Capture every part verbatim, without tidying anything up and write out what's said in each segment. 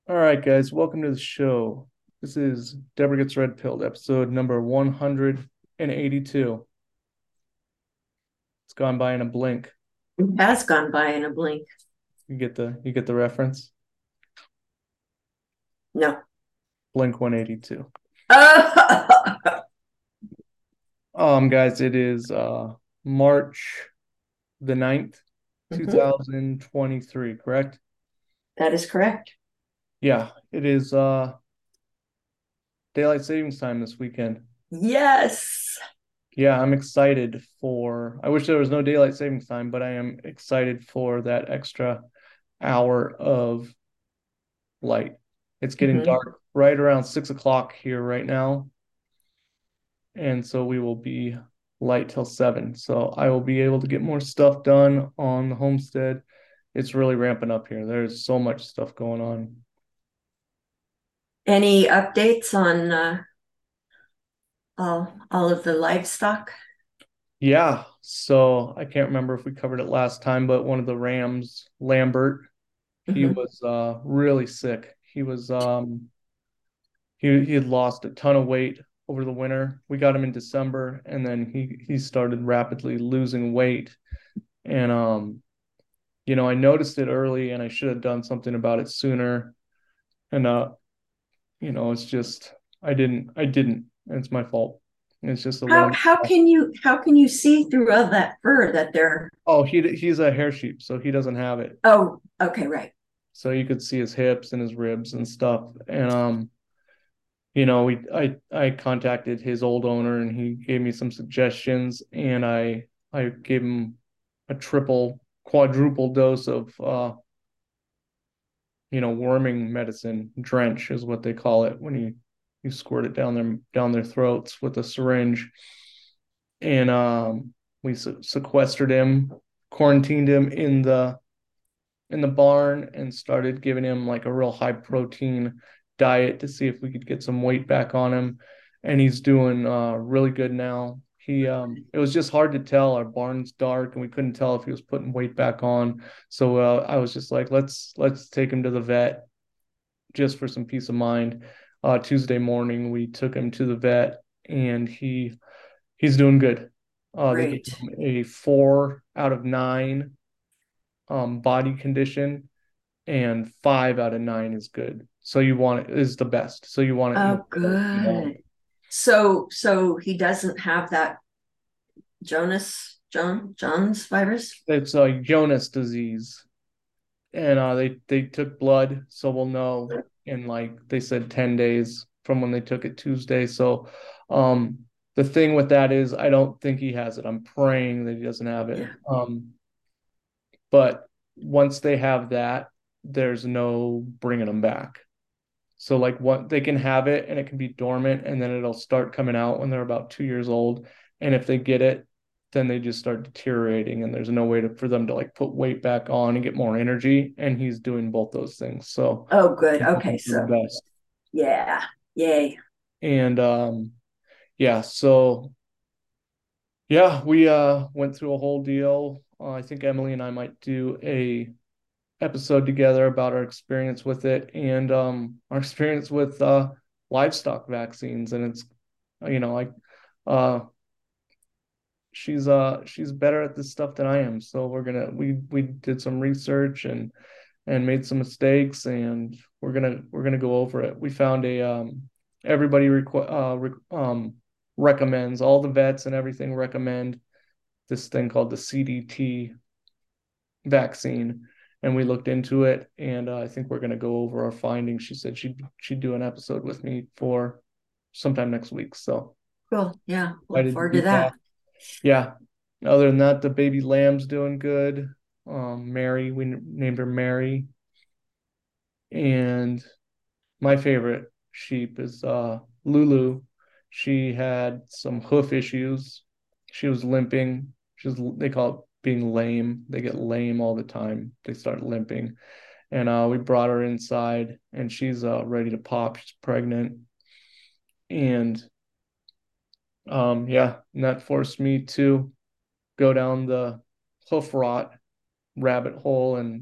All right, guys, welcome to the show. This is Deborah Gets Red Pilled, episode number one hundred eighty-two. It's gone by in a blink. It has gone by in a blink. You get the you get the reference? No. Blink one eighty-two. Oh, Um, guys, it is uh March the ninth, mhm. two thousand twenty-three, correct? That is correct. Yeah, it is uh daylight savings time this weekend. Yes. Yeah, I'm excited for I wish there was no daylight savings time, but I am excited for that extra hour of light. It's getting Mhm. dark right around six o'clock here right now. And so we will be light till seven. So I will be able to get more stuff done on the homestead. It's really ramping up here. There's so much stuff going on. Any updates on uh, all all of the livestock? Yeah. So I can't remember if we covered it last time, but one of the Rams, Lambert, he Mhm. was uh really sick. He was um he he had lost a ton of weight over the winter. We got him in December and then he he started rapidly losing weight. And um, you know, I noticed it early and I should have done something about it sooner. And uh, you know, it's just I didn't I didn't. It's my fault. It's just a How learning. how can you how can you see through all that fur that they're Oh, he he's a hair sheep, so he doesn't have it. oh, okay, right. So you could see his hips and his ribs and stuff. And um, you know, we I I contacted his old owner and he gave me some suggestions and I I gave him a triple quadruple dose of uh you know, worming medicine, drench is what they call it when you you squirt it down their down their throats with a syringe. And um, we sequestered him, quarantined him in the in the barn, and started giving him like a real high protein diet to see if we could get some weight back on him. And he's doing uh, really good now. He um, it was just hard to tell. Our barn's dark, and we couldn't tell if he was putting weight back on. So uh, I was just like, let's let's take him to the vet just for some peace of mind. Uh, Tuesday morning, we took him to the vet, and he he's doing good. Uh, they gave Great. him a four out of nine um, body condition, and five out of nine is good. So you want it is the best. So you want it in the Oh, you know. good. So so he doesn't have that Jonas John John's virus? It's a uh, Jonas disease, and uh, they they took blood, so we'll know in like they said ten days from when they took it Tuesday. So, um, the thing with that is I don't think he has it. I'm praying that he doesn't have it. Yeah. Um, but once they have that, there's no bringing them back. So like what they can have it and it can be dormant and then it'll start coming out when they're about two years old. And if they get it, then they just start deteriorating and there's no way to for them to like put weight back on and get more energy. And he's doing both those things. So Oh, good. I'm Okay, hoping for the so best. yeah. Yay. And um yeah, so yeah, we uh went through a whole deal. Uh, I think Emily and I might do a episode together about our experience with it and um our experience with uh livestock vaccines and it's you know like uh she's uh she's better at this stuff than I am, so we're gonna we we did some research and and made some mistakes and we're gonna we're gonna go over it. We found a um everybody requ- uh re- um recommends, all the vets and everything recommend this thing called the C D T vaccine, and we looked into it and uh, I think we're going to go over our findings. She said she'd she'd do an episode with me for sometime next week, so Cool. Yeah. Look excited to forward to do that. that. Yeah, other than that, the baby lamb's doing good. um Mary, we named her Mary. And my favorite sheep is uh Lulu. She had some hoof issues. She was limping. She was, they call it being lame. They get lame all the time. They start limping. And uh, we brought her inside, and she's uh, ready to pop. She's pregnant, and um, yeah, and that forced me to go down the hoof rot rabbit hole and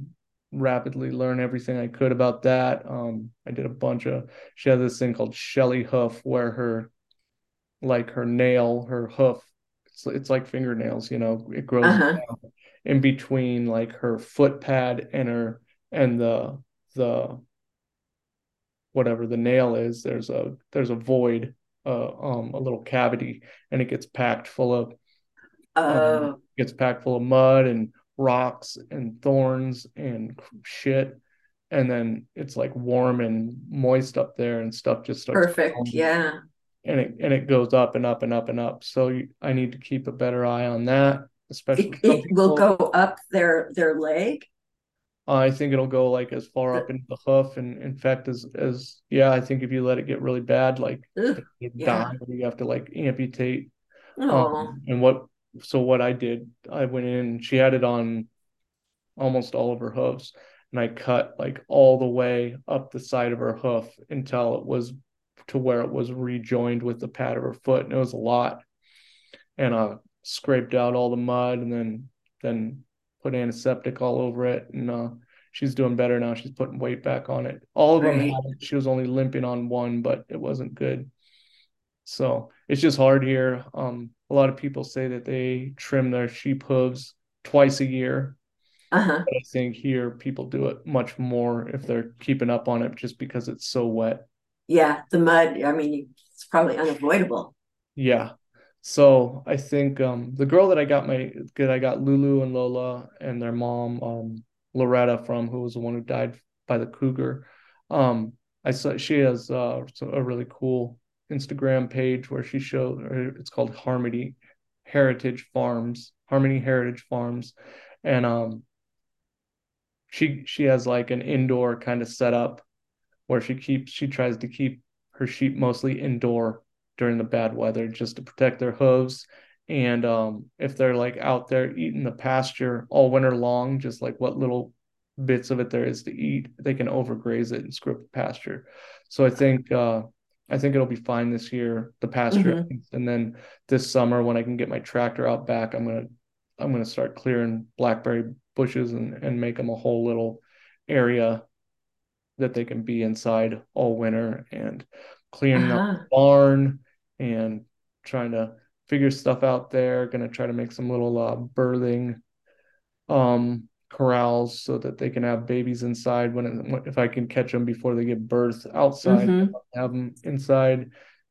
rapidly learn everything I could about that. Um, I did a bunch of, she has this thing called Shelly hoof where her, like her nail, her hoof, it's, it's like fingernails, you know, it grows Uh-huh. in between like her foot pad and her, and the, the, whatever the nail is, there's a, there's a void, uh, um, a little cavity, and it gets packed full of, um, Oh, gets packed full of mud and rocks and thorns and shit, and then it's like warm and moist up there and stuff just starts perfect. growing, Yeah. and it and it goes up and up and up and up. So you, I need to keep a better eye on that, It especially some it will people. go up their their leg. uh, I think it'll go like as far The, up into the hoof, and in fact, as as yeah, I think if you let it get really bad, like ugh, you yeah. die, or you have to like amputate. Um, Oh, and what so what I did, I went in. She had it on almost all of her hoofs, and I cut like all the way up the side of her hoof until it was to where it was rejoined with the pad of her foot, and it was a lot. And uh, scraped out all the mud, and then then put antiseptic all over it, and uh, she's doing better now. She's putting weight back on it. All of them had great. it. She was only limping on one, but it wasn't good. So it's just hard here. Um, a lot of people say that they trim their sheep hooves twice a year. Uh-huh. But I think here people do it much more if they're keeping up on it just because it's so wet. Yeah, the mud. I mean, it's probably unavoidable. Yeah. So I think um, the girl that I got my good, I got Lulu and Lola and their mom, um, Loretta, from, who was the one who died by the cougar. Um, I saw she has uh, a really cool Instagram page where she showed, or it's called Harmony Heritage Farms, Harmony Heritage Farms, and um, she she has like an indoor kind of setup where she keeps she tries to keep her sheep mostly indoor during the bad weather just to protect their hooves. And um, if they're like out there eating the pasture all winter long, just like what little bits of it there is to eat, they can overgraze it and screw up the pasture. So I think uh, I think it'll be fine this year, the pasture. Hmm. And then this summer when I can get my tractor out back, I'm gonna I'm gonna start clearing blackberry bushes and and make them a whole little area that they can be inside all winter, and cleaning up the Uh-huh. barn and trying to figure stuff out there. Going to try to make some little uh, birthing um, corrals so that they can have babies inside when it, if I can catch them before they give birth outside, Hmm. have them inside.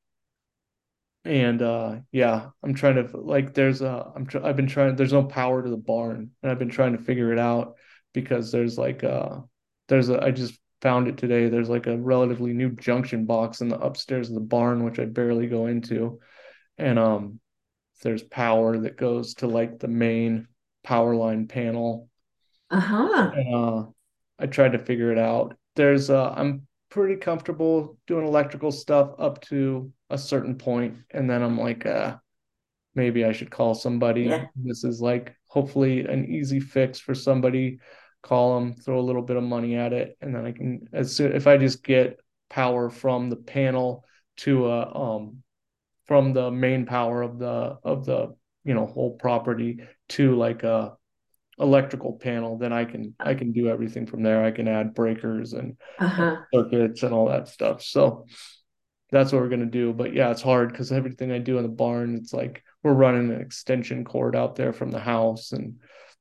And uh yeah, I'm trying to like there's a I'm tr- I've been trying there's no power to the barn, and I've been trying to figure it out because there's like uh there's a I just found it today. There's like a relatively new junction box in the upstairs of the barn which I barely go into. And um there's power that goes to like the main power line panel, Uh-huh. and uh, I tried to figure it out. There's uh, I'm pretty comfortable doing electrical stuff up to a certain point, and then I'm like, uh, maybe I should call somebody. Yeah. This is like hopefully an easy fix for somebody. Call them, throw a little bit of money at it, and then I can, as soon if I just get power from the panel to a um from the main power of the of the you know whole property to like a electrical panel, then I can I can do everything from there. I can add breakers and, and Uh-huh. circuits and all that stuff. So that's what we're gonna do. But yeah, it's hard because everything I do in the barn, it's like we're running an extension cord out there from the house, and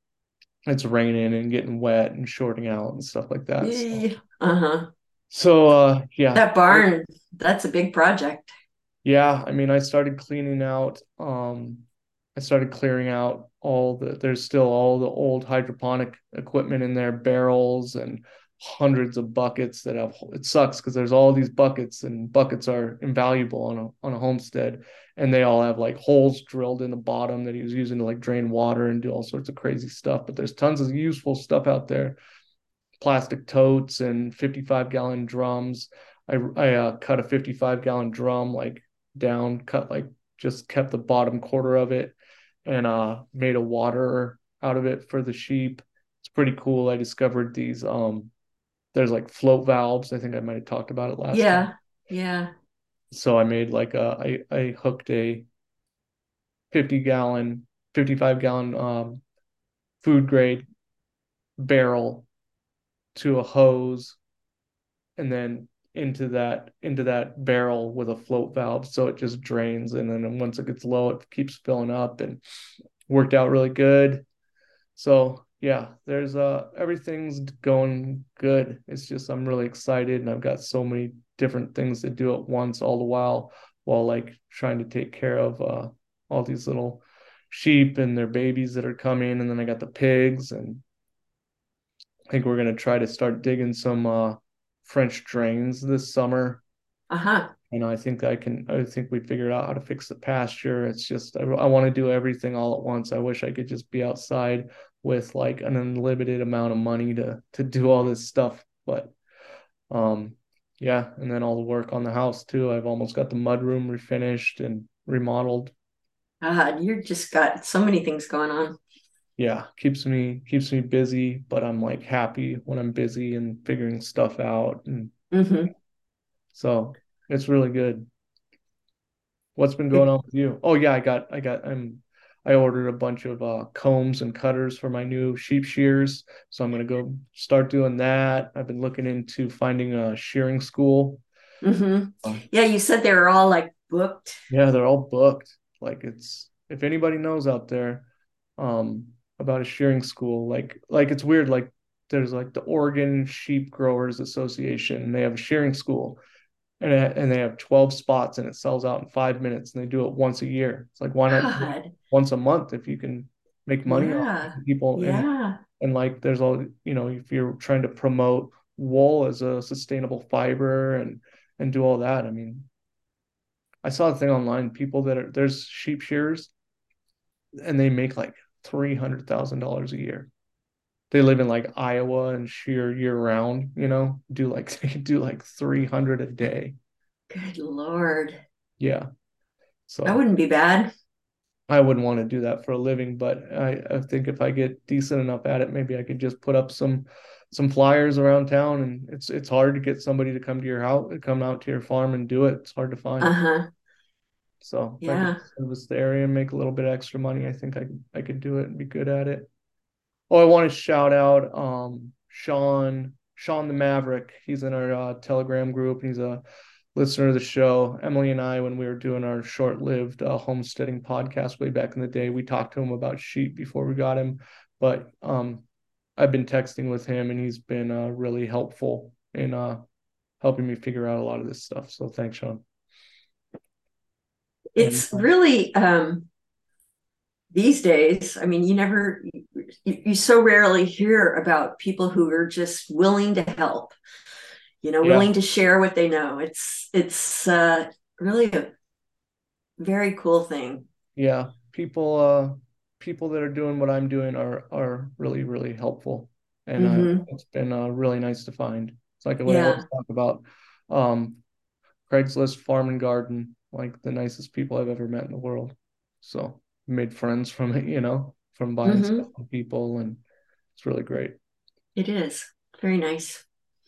it's raining and getting wet and shorting out and stuff like that. So Yeah. Uh-huh. so uh yeah. That barn, that's a big project. Yeah, I mean, I started cleaning out, um, I started clearing out all the, there's still all the old hydroponic equipment in there, barrels and hundreds of buckets that have, it sucks because there's all these buckets, and buckets are invaluable on a on a homestead, and they all have like holes drilled in the bottom that he was using to like drain water and do all sorts of crazy stuff. But there's tons of useful stuff out there, plastic totes and fifty-five gallon drums. I I uh, cut a fifty-five gallon drum like down, cut like just kept the bottom quarter of it, and uh made a water out of it for the sheep. It's pretty cool. I discovered these um there's like float valves. I think I might have talked about it last time. Yeah. Yeah. So I made like a I I hooked a fifty gallon, fifty-five gallon um food grade barrel to a hose and then into that into that barrel with a float valve, so it just drains, and then once it gets low it keeps filling up, and worked out really good. So yeah, there's uh everything's going good. It's just I'm really excited, and I've got so many different things to do at once, all the while while like trying to take care of uh all these little sheep and their babies that are coming, and then I got the pigs, and I think we're gonna try to start digging some uh French drains this summer. Uh-huh. And I think I can I think we figured out how to fix the pasture. It's just I, I want to do everything all at once. I wish I could just be outside with like an unlimited amount of money to to do all this stuff. But um yeah, and then all the work on the house too. I've almost got the mudroom refinished and remodeled. God, you're just got so many things going on. Yeah, keeps me keeps me busy, but I'm like happy when I'm busy and figuring stuff out. And Mm-hmm. so it's really good. What's been going It, on with you? Oh yeah, I got I got I'm I ordered a bunch of uh combs and cutters for my new sheep shears. So I'm gonna go start doing that. I've been looking into finding a shearing school. mm-hmm. Uh, Yeah, you said they were all like booked. yeah, they're all booked. Like it's if anybody knows out there um about a shearing school, like like it's weird, like there's like the Oregon Sheep Growers Association, and they have a shearing school, and it, and they have twelve spots, and it sells out in five minutes, and they do it once a year. It's like why not God. once a month if you can make money off Yeah. people, and Yeah. and like there's all, you know, if you're trying to promote wool as a sustainable fiber and and do all that. I mean, I saw a thing online, people that are there's sheep shearers and they make like three hundred thousand dollars a year. They live in like Iowa and shear year round, you know, do like they do like three hundred a day. Good Lord. Yeah. That So wouldn't be bad. I wouldn't want to do that for a living, but I, I think if I get decent enough at it, maybe I could just put up some some flyers around town. And it's it's hard to get somebody to come to your house, come out to your farm and do it. It's hard to find. Uh-huh. So if I could Yeah. service the area and make a little bit extra money, I think I I could do it and be good at it. Oh, I want to shout out um Sean Sean the Maverick. He's in our uh, Telegram group. He's a listener of the show. Emily and I, when we were doing our short-lived uh, homesteading podcast way back in the day, we talked to him about sheep before we got him. But um, I've been texting with him, and he's been uh, really helpful in uh, helping me figure out a lot of this stuff. So thanks, Sean. And It's uh, really um these days, I mean, you never you, you so rarely hear about people who are just willing to help, you know, yeah, willing to share what they know. It's it's uh really a very cool thing. yeah, people uh, people that are doing what I'm doing are are really really helpful, and uh, Mm-hmm. it's been uh, really nice to find. It's like what I always Yeah. talk about. Um, Craigslist farm and garden, like the nicest people I've ever met in the world. So made friends from it, you know, from buying stuff Mm-hmm. from people, and it's really great. It is very nice.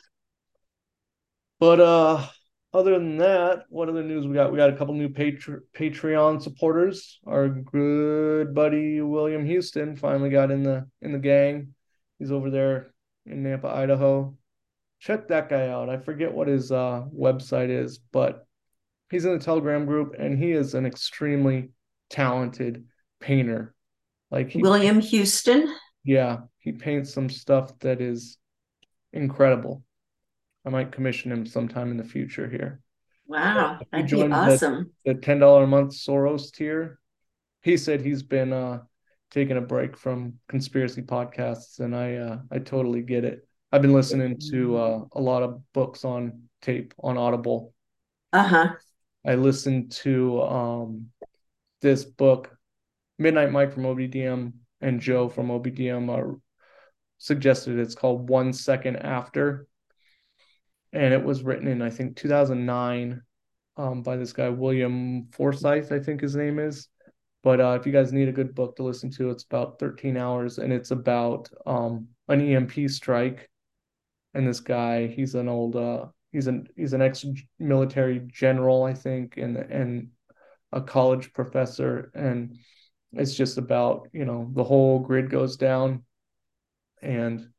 But uh other than that, what other news we got? We got a couple new Patre- Patreon supporters. Our good buddy William Houston finally got in the in the gang. He's over there in Nampa, Idaho. Check that guy out. I forget what his uh website is, but he's in the Telegram group, and he is an extremely talented painter. Like he, William Houston. yeah, he paints some stuff that is incredible. I might commission him sometime in the future here. Wow, He that'd be joined the awesome. the ten dollar a month Soros tier. He said he's been uh taking a break from conspiracy podcasts, and I uh I totally get it. I've been listening to uh, a lot of books on tape on Audible. Uh-huh. I listened to um this book, Midnight Mike from O B D M and Joe from O B D M uh, suggested. It's called One Second After, and it was written in I think two thousand nine um, by this guy William Forsythe, I think his name is. But uh, if you guys need a good book to listen to, it's about thirteen hours, and it's about um, an E M P strike. And this guy, he's an old, uh, he's an he's an ex-military general, I think, and and a college professor, and it's just about, you know, the whole grid goes down, and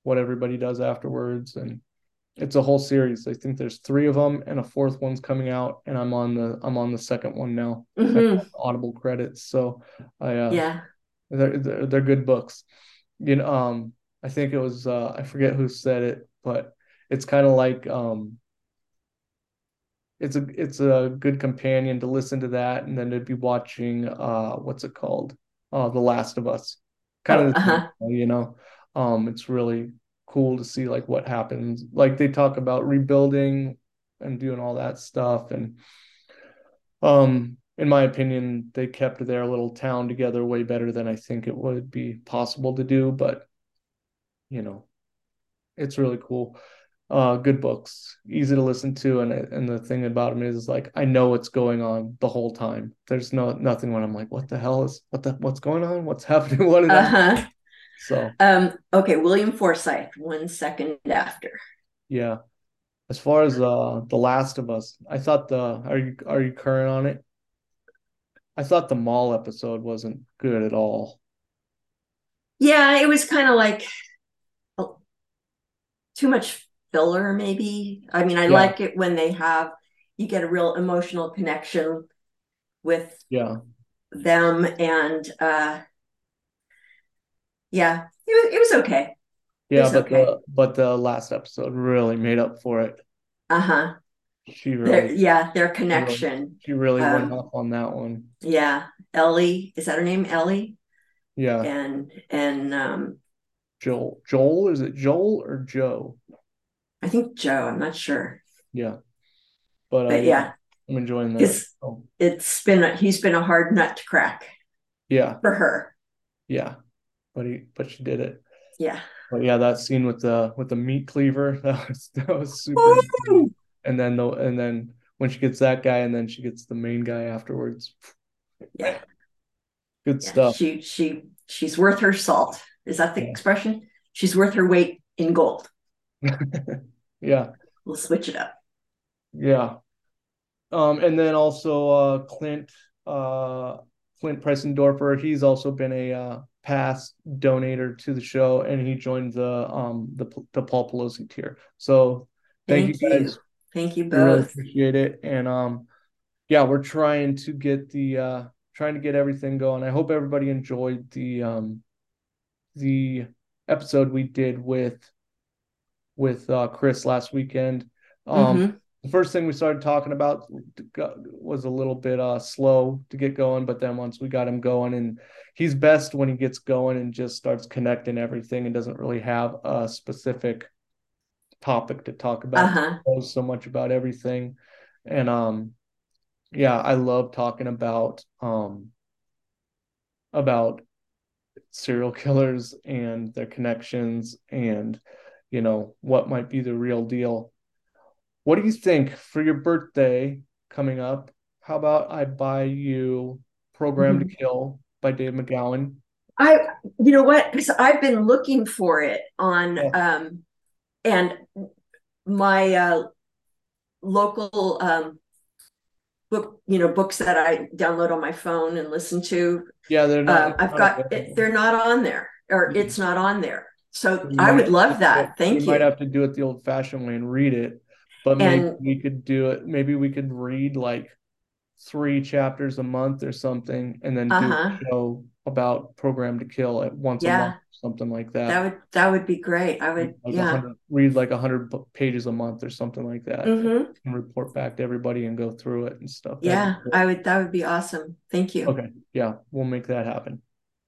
what everybody does afterwards. And it's a whole series. I think there's three of them, and a fourth one's coming out, and I'm on the I'm on the second one now. Mm-hmm. Audible credits, so I uh, Yeah. they're, they're they're good books. You know, um, I think it was uh, I forget who said it, but it's kind of like um, it's a it's a good companion to listen to that, and then to be watching uh, what's it called? Uh, The Last of Us. Kind Oh, of the same, uh-huh. you know. Um, it's really cool to see like what happens. Like they talk about rebuilding and doing all that stuff, and um, in my opinion, they kept their little town together way better than I think it would be possible to do. But you know, it's really cool. Uh, good books, easy to listen to, and and the thing about them is like I know what's going on the whole time. There's no nothing when I'm like, what the hell is what the what's going on? What's happening? What did I? Uh-huh. So Um, okay, William Forsythe, one second after. yeah. As far as uh The Last of Us, I thought the are you are you current on it? I thought the mall episode wasn't good at all. Yeah, it was kind of like oh, too much filler, maybe. I mean, I Yeah, like it when they have you get a real emotional connection with yeah. them, and uh, yeah, it was it was okay. It Yeah, was but okay. the but the last episode really made up for it. Uh huh. She Their really, yeah, their she really, connection. she really went Um, off on that one. yeah, Ellie, is that her name? Ellie Yeah, and and um, Joel. Joel, is it Joel or Joe? I think Joe. I'm not sure, Yeah, but uh, but yeah, yeah, I'm enjoying that. it's Oh, it's been a, he's been a hard nut to crack yeah, for her. yeah, but he, but she did it. Yeah. But yeah, that scene with the with the meat cleaver, that was that was super Woo! insane. And then the and then when she gets that guy, and then she gets the main guy afterwards. Yeah. Man, good Yeah. stuff. She she she's worth her salt. Is that the Yeah, expression? She's worth her weight in gold. yeah, We'll switch it up. yeah. Um, and then also uh, Clint uh, Clint Pressendorfer. He's also been a uh, past donator to the show, and he joined the um the the Paul Pelosi tier. So thank you Thank you. guys. Thank you We really both. appreciate it. And um, yeah, we're trying to get the uh, trying to get everything going. I hope everybody enjoyed the um the episode we did with with uh, Chris last weekend. Um, Mm-hmm. the first thing we started talking about was a little bit uh, slow to get going, but then once we got him going, and he's best when he gets going and just starts connecting everything and doesn't really have a specific topic to talk about. Uh-huh. He knows so much about everything, and um, yeah, I love talking about um about serial killers and their connections and you know what might be the real deal. What do you think for your birthday coming up? How about I buy you Program to Mm-hmm. Kill by Dave McGowan? I you know what? Because I've been looking for it on Yeah, um and my uh local um book, you know, books that I download on my phone and listen to. yeah, they're not. Um, It's I've not got it, available. they're not on there, or Yeah. it's not on there. So So you I might would have to love do it, that. you Thank might you. have to do it the old-fashioned way and read it, but maybe And we could do it. Maybe we could read like three chapters a month or something, and then do uh-huh. a show about Program to Kill at once a month, Yeah, something like that that. would that would be great. I would, Like a yeah. hundred, read like a hundred pages a month or something like that, Mm-hmm. and report back to everybody and go through it and stuff. That'd be Yeah, cool. I would that would be awesome. Thank you. Okay, yeah, we'll make that happen.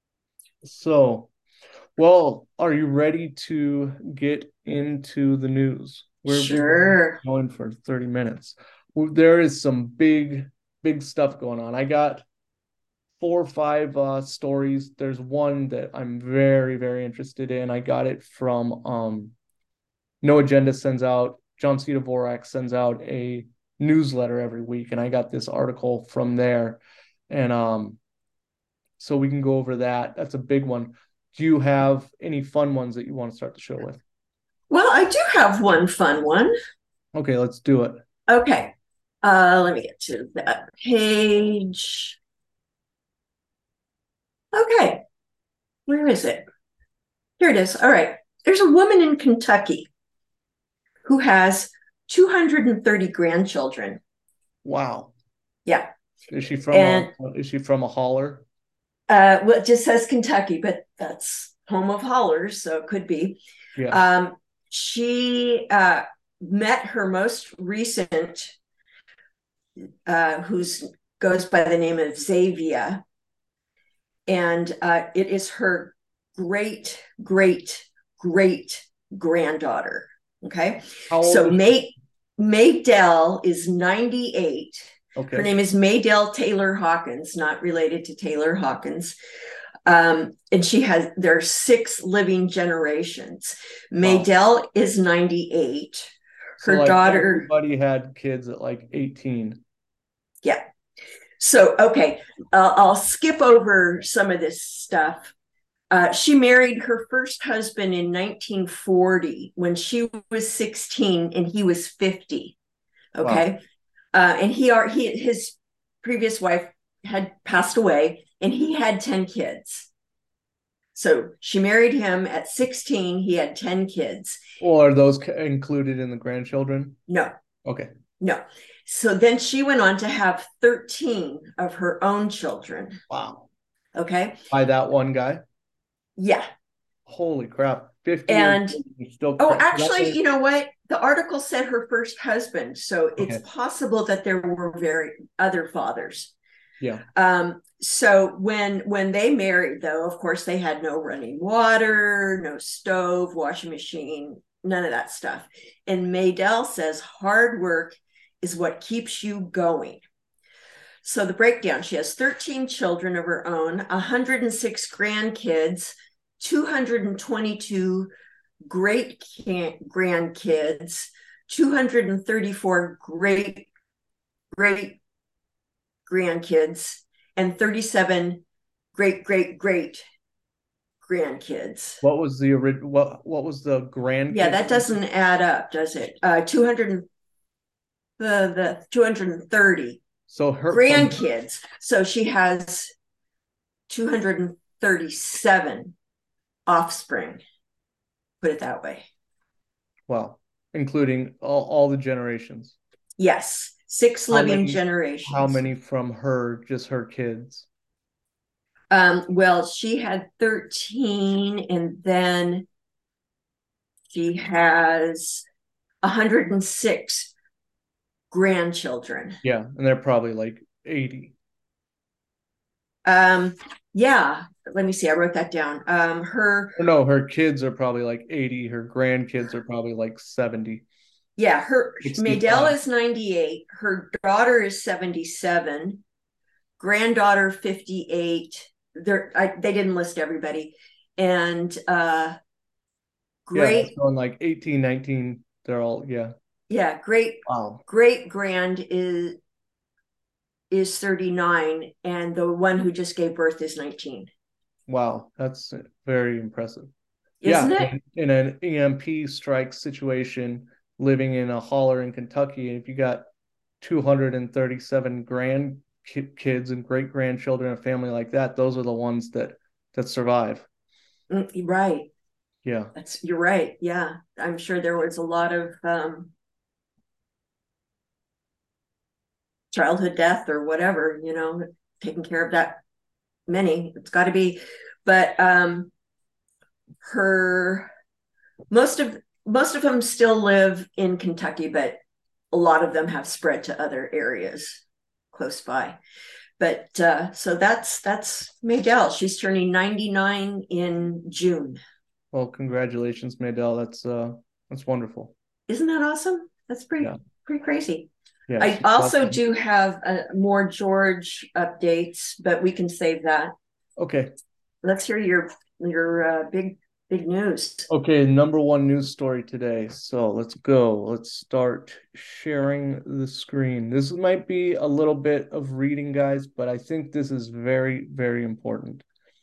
So, well, are you ready to get into the news? We're we've been Sure. going for thirty minutes. Well, there is some big, big stuff going on. I got four or five uh, stories. There's one that I'm very, very interested in. I got it from um, No Agenda sends out, John C. Dvorak sends out a newsletter every week, and I got this article from there. And um, so we can go over that. That's a big one. Do you have any fun ones that you want to start the show with? Well, I do have one fun one. Okay, let's do it. Okay. Uh, let me get to that page. Okay. Where is it? Here it is. All right. There's a woman in Kentucky who has two hundred thirty grandchildren. Wow. Yeah. Is she from And a is she from a holler? uh, well, it just says Kentucky, but that's home of hollers, so it could be. Yeah. Um, she uh, met her most recent, uh, who's goes by the name of Xavier, and uh, it is her great, great, great granddaughter. Okay, How old so is she? May Maydell is ninety-eight. Her Okay. name is Maydell Taylor Hawkins, not related to Taylor Hawkins. Um, and she has, there are six living generations. Wow. Maydell is ninety-eight. So Her like daughter, everybody had kids at like eighteen. yeah. So, okay, uh, I'll skip over some of this stuff. Uh, she married her first husband in nineteen forty when she was sixteen and he was fifty. Wow. Okay. Uh, and he, are, he, his previous wife had passed away and he had ten kids. So she married him at sixteen. He had ten kids. Or are those included in the grandchildren? No, Okay. no. So then she went on to have thirteen of her own children. Wow. Okay. By that one guy? Yeah. Holy crap. fifty years And, old, you're still oh, cra- that actually, was- you know what? The article said her first husband. So it's Okay. possible that there were very other fathers. Yeah. Um, so when when they married, though, of course, they had no running water, no stove, washing machine, none of that stuff. And Maydell says hard work is what keeps you going. So the breakdown: she has thirteen children of her own, one hundred six grandkids, two hundred twenty-two great grandkids, two hundred thirty-four great great grandkids, and thirty-seven great great great grandkids. What was the original? What what was the grandkid? Yeah, that doesn't add up, does it? Uh, two hundred the the two hundred thirty So her from grandkids. So she has two hundred thirty-seven offspring. Put it that way. Wow, including all, all the generations. Yes, six How living many? generations. How many from her? Just her kids. Um, well, she had thirteen, and then she has one hundred six grandchildren. Yeah, and they're probably like eighty. Um, yeah, let me see. I wrote that down. Um, her, Or no, her kids are probably like eighty. Her grandkids are probably like seventy, yeah, her Maydell sixty-five. is ninety-eight. Her daughter is seventy-seven. Granddaughter fifty-eight. They're I, they didn't list everybody, and uh, Yeah, great, so in like eighteen, nineteen, they're all, yeah. yeah, great, Wow. great grand is is thirty-nine, and the one who just gave birth is nineteen. Wow, that's very impressive. Isn't Yeah, it? in, in an E M P strike situation, living in a holler in Kentucky, if you got two hundred thirty-seven grand kids and great grandchildren, a family like that, those are the ones that that survive. Mm, right. Yeah. That's you're right. Yeah, I'm sure there was a lot of um, childhood death or whatever. You know, taking care of that many. It's got to be, but um, her most of most of them still live in Kentucky, but a lot of them have spread to other areas close by. But uh, so that's that's Maydell. She's turning ninety-nine in June. Well, congratulations, Maydell. That's uh that's wonderful. Isn't that awesome? That's pretty Yeah. pretty crazy. Yes. I also do have uh, more George updates, but we can save that. Okay. Let's hear your your uh, big big news. Okay, number one news story today. So let's go. Let's start sharing the screen. This might be a little bit of reading, guys, but I think this is very, very important.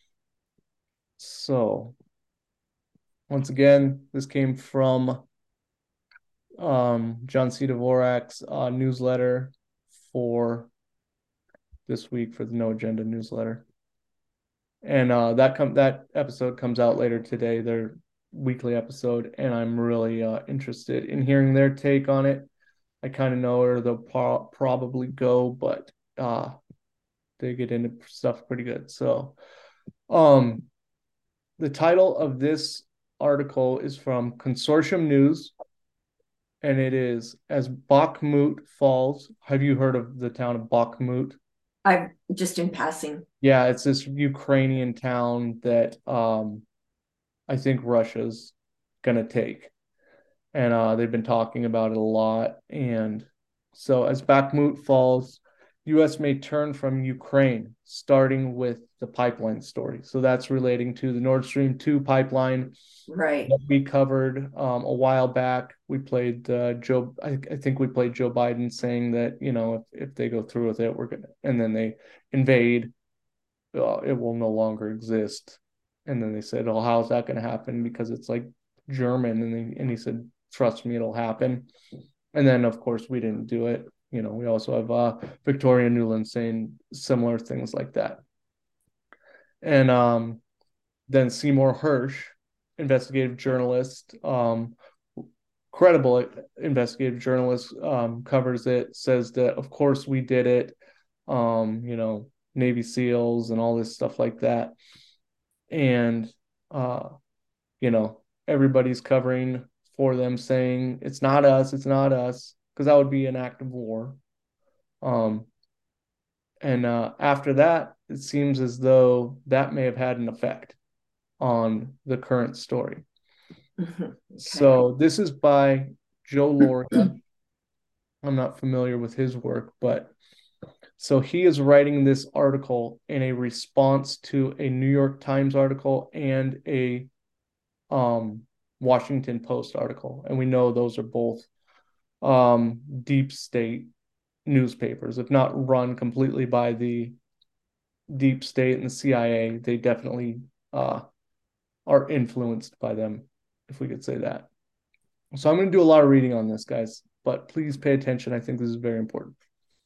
So once again, this came from um, John C. Dvorak's uh, newsletter for this week for the No Agenda newsletter. And uh, that com that episode comes out later today. They're weekly episode, and I'm really uh, interested in hearing their take on it. I kind of know where they'll pro- probably go, but uh, they get into stuff pretty good. So, um, the title of this article is from Consortium News, and it is As Bakhmut Falls. Have you heard of the town of Bakhmut? I've just in passing. Yeah, it's this Ukrainian town that um, I think Russia's gonna take. And uh, they've been talking about it a lot. And so, as Bakhmut falls, U S may turn from Ukraine, starting with the pipeline story. So that's relating to the Nord Stream two pipeline Right. that we covered um, a while back. We played uh, Joe. I, I think we played Joe Biden saying that, you know, if, if they go through with it, we're gonna, and then they invade, uh, it will no longer exist. And then they said, "Oh, how's that going to happen? Because it's like German." And they, and he said, "Trust me, it'll happen." And then, of course, we didn't do it. You know, we also have uh, Victoria Nuland saying similar things like that. And um, then Seymour Hersh, investigative journalist, um, credible investigative journalist, um, covers it, says that, of course, we did it. Um, you know, Navy SEALs and all this stuff like that. And, uh, you know, everybody's covering for them saying, it's not us, it's not us, because that would be an act of war. Um, and uh, after that, it seems as though that may have had an effect on the current story. Mm-hmm. Okay. So this is by Joe Loria. I'm not familiar with his work, but so he is writing this article in a response to a New York Times article and a um, Washington Post article. And we know those are both um, deep state newspapers, if not run completely by the deep state and the C I A. They definitely uh, are influenced by them, if we could say that. So I'm going to do a lot of reading on this, guys, but please pay attention. I think this is very important.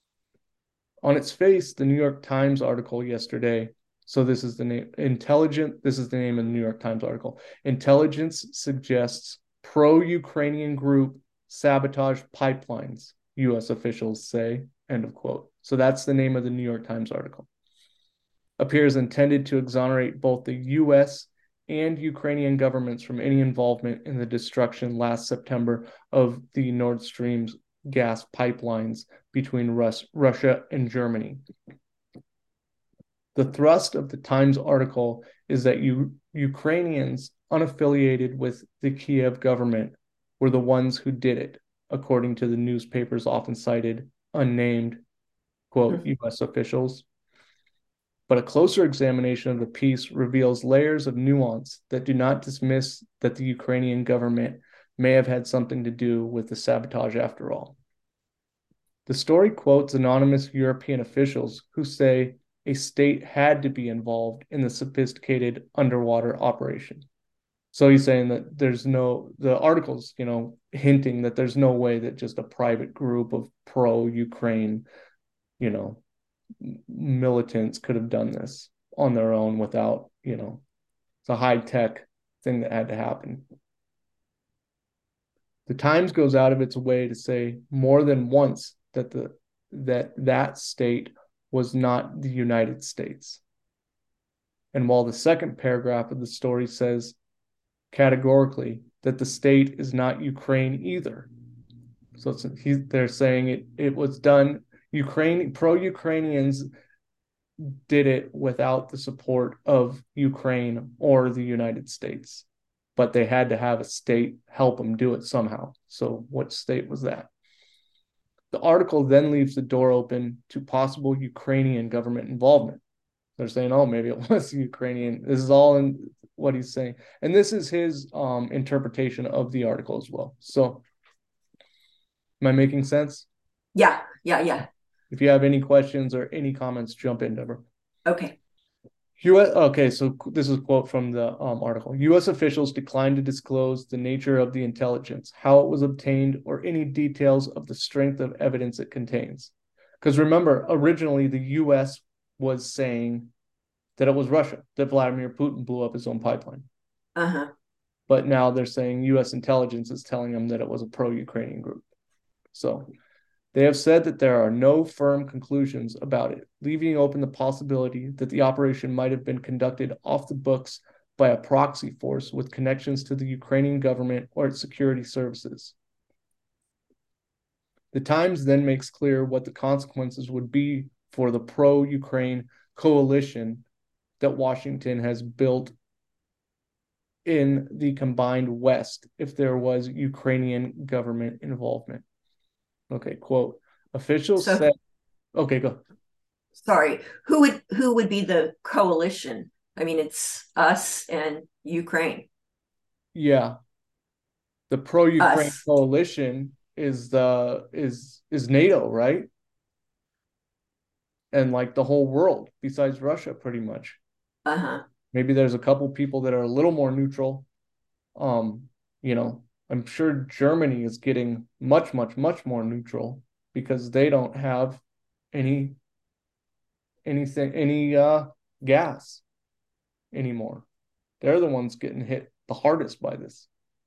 On its face, the New York Times article yesterday. So this is the name intelligent. This is the name of the New York Times article. Intelligence suggests pro-Ukrainian group sabotage pipelines, U S officials say. End of quote. So that's the name of the New York Times article. Appears intended to exonerate both the U S and Ukrainian governments from any involvement in the destruction last September of the Nord Stream's gas pipelines between Rus- Russia and Germany. The thrust of the Times article is that U- Ukrainians unaffiliated with the Kiev government were the ones who did it, according to the newspapers often cited unnamed, quote, U S officials. But a closer examination of the piece reveals layers of nuance that do not dismiss that the Ukrainian government may have had something to do with the sabotage after all. The story quotes anonymous European officials who say a state had to be involved in the sophisticated underwater operation. So he's saying that there's no, the articles, you know, hinting that there's no way that just a private group of pro Ukraine, you know, militants could have done this on their own without, you know, it's a high tech thing that had to happen. The Times goes out of its way to say more than once that the that that state was not the United States. And while the second paragraph of the story says categorically that the state is not Ukraine either. So it's, he, they're saying it it was done Ukraine pro-Ukrainians did it without the support of Ukraine or the United States, but they had to have a state help them do it somehow. So, what state was that? The article then leaves the door open to possible Ukrainian government involvement. They're saying, oh, maybe it was Ukrainian. This is all in what he's saying. And this is his um, interpretation of the article as well. So, am I making sense? Yeah, yeah, yeah. If you have any questions or any comments, jump in, Deborah. Okay. U S okay, so this is a quote from the um, article. U S officials declined to disclose the nature of the intelligence, how it was obtained, or any details of the strength of evidence it contains. Because remember, originally the U S was saying that it was Russia, that Vladimir Putin blew up his own pipeline. Uh-huh. but now they're saying U S intelligence is telling them that it was a pro-Ukrainian group. So they have said that there are no firm conclusions about it, leaving open the possibility that the operation might have been conducted off the books by a proxy force with connections to the Ukrainian government or its security services. The Times then makes clear what the consequences would be for the pro-Ukraine coalition that Washington has built in the combined West if there was Ukrainian government involvement. Okay, quote, officials So said, okay, go. sorry, who would who would be the coalition? I mean, it's us and Ukraine. Yeah, the pro-Ukraine Us. coalition is the is is NATO, right? And like the whole world besides Russia, pretty much. Uh-huh. Maybe there's a couple people that are a little more neutral. Um, you know, I'm sure Germany is getting much, much, much more neutral because they don't have any anything any uh gas anymore. They're the ones getting hit the hardest by this.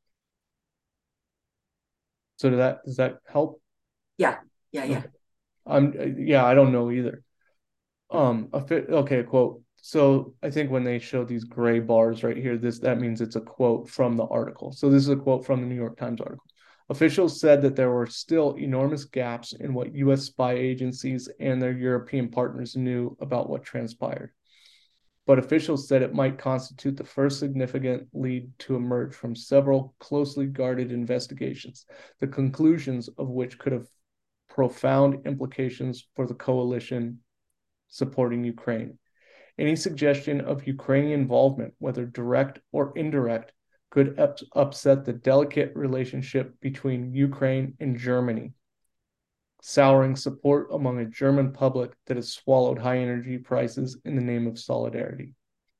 So does that does that help? Yeah. Yeah, yeah. Okay. I'm yeah, I don't know either. Um, a fit, okay, quote. So I think when they show these gray bars right here, this that means it's a quote from the article. So this is a quote from the New York Times article. Officials said that there were still enormous gaps in what U S spy agencies and their European partners knew about what transpired. But officials said it might constitute the first significant lead to emerge from several closely guarded investigations, the conclusions of which could have profound implications for the coalition supporting Ukraine. Any suggestion of Ukrainian involvement, whether direct or indirect, could up- upset the delicate relationship between Ukraine and Germany, souring support among a German public that has swallowed high energy prices in the name of solidarity.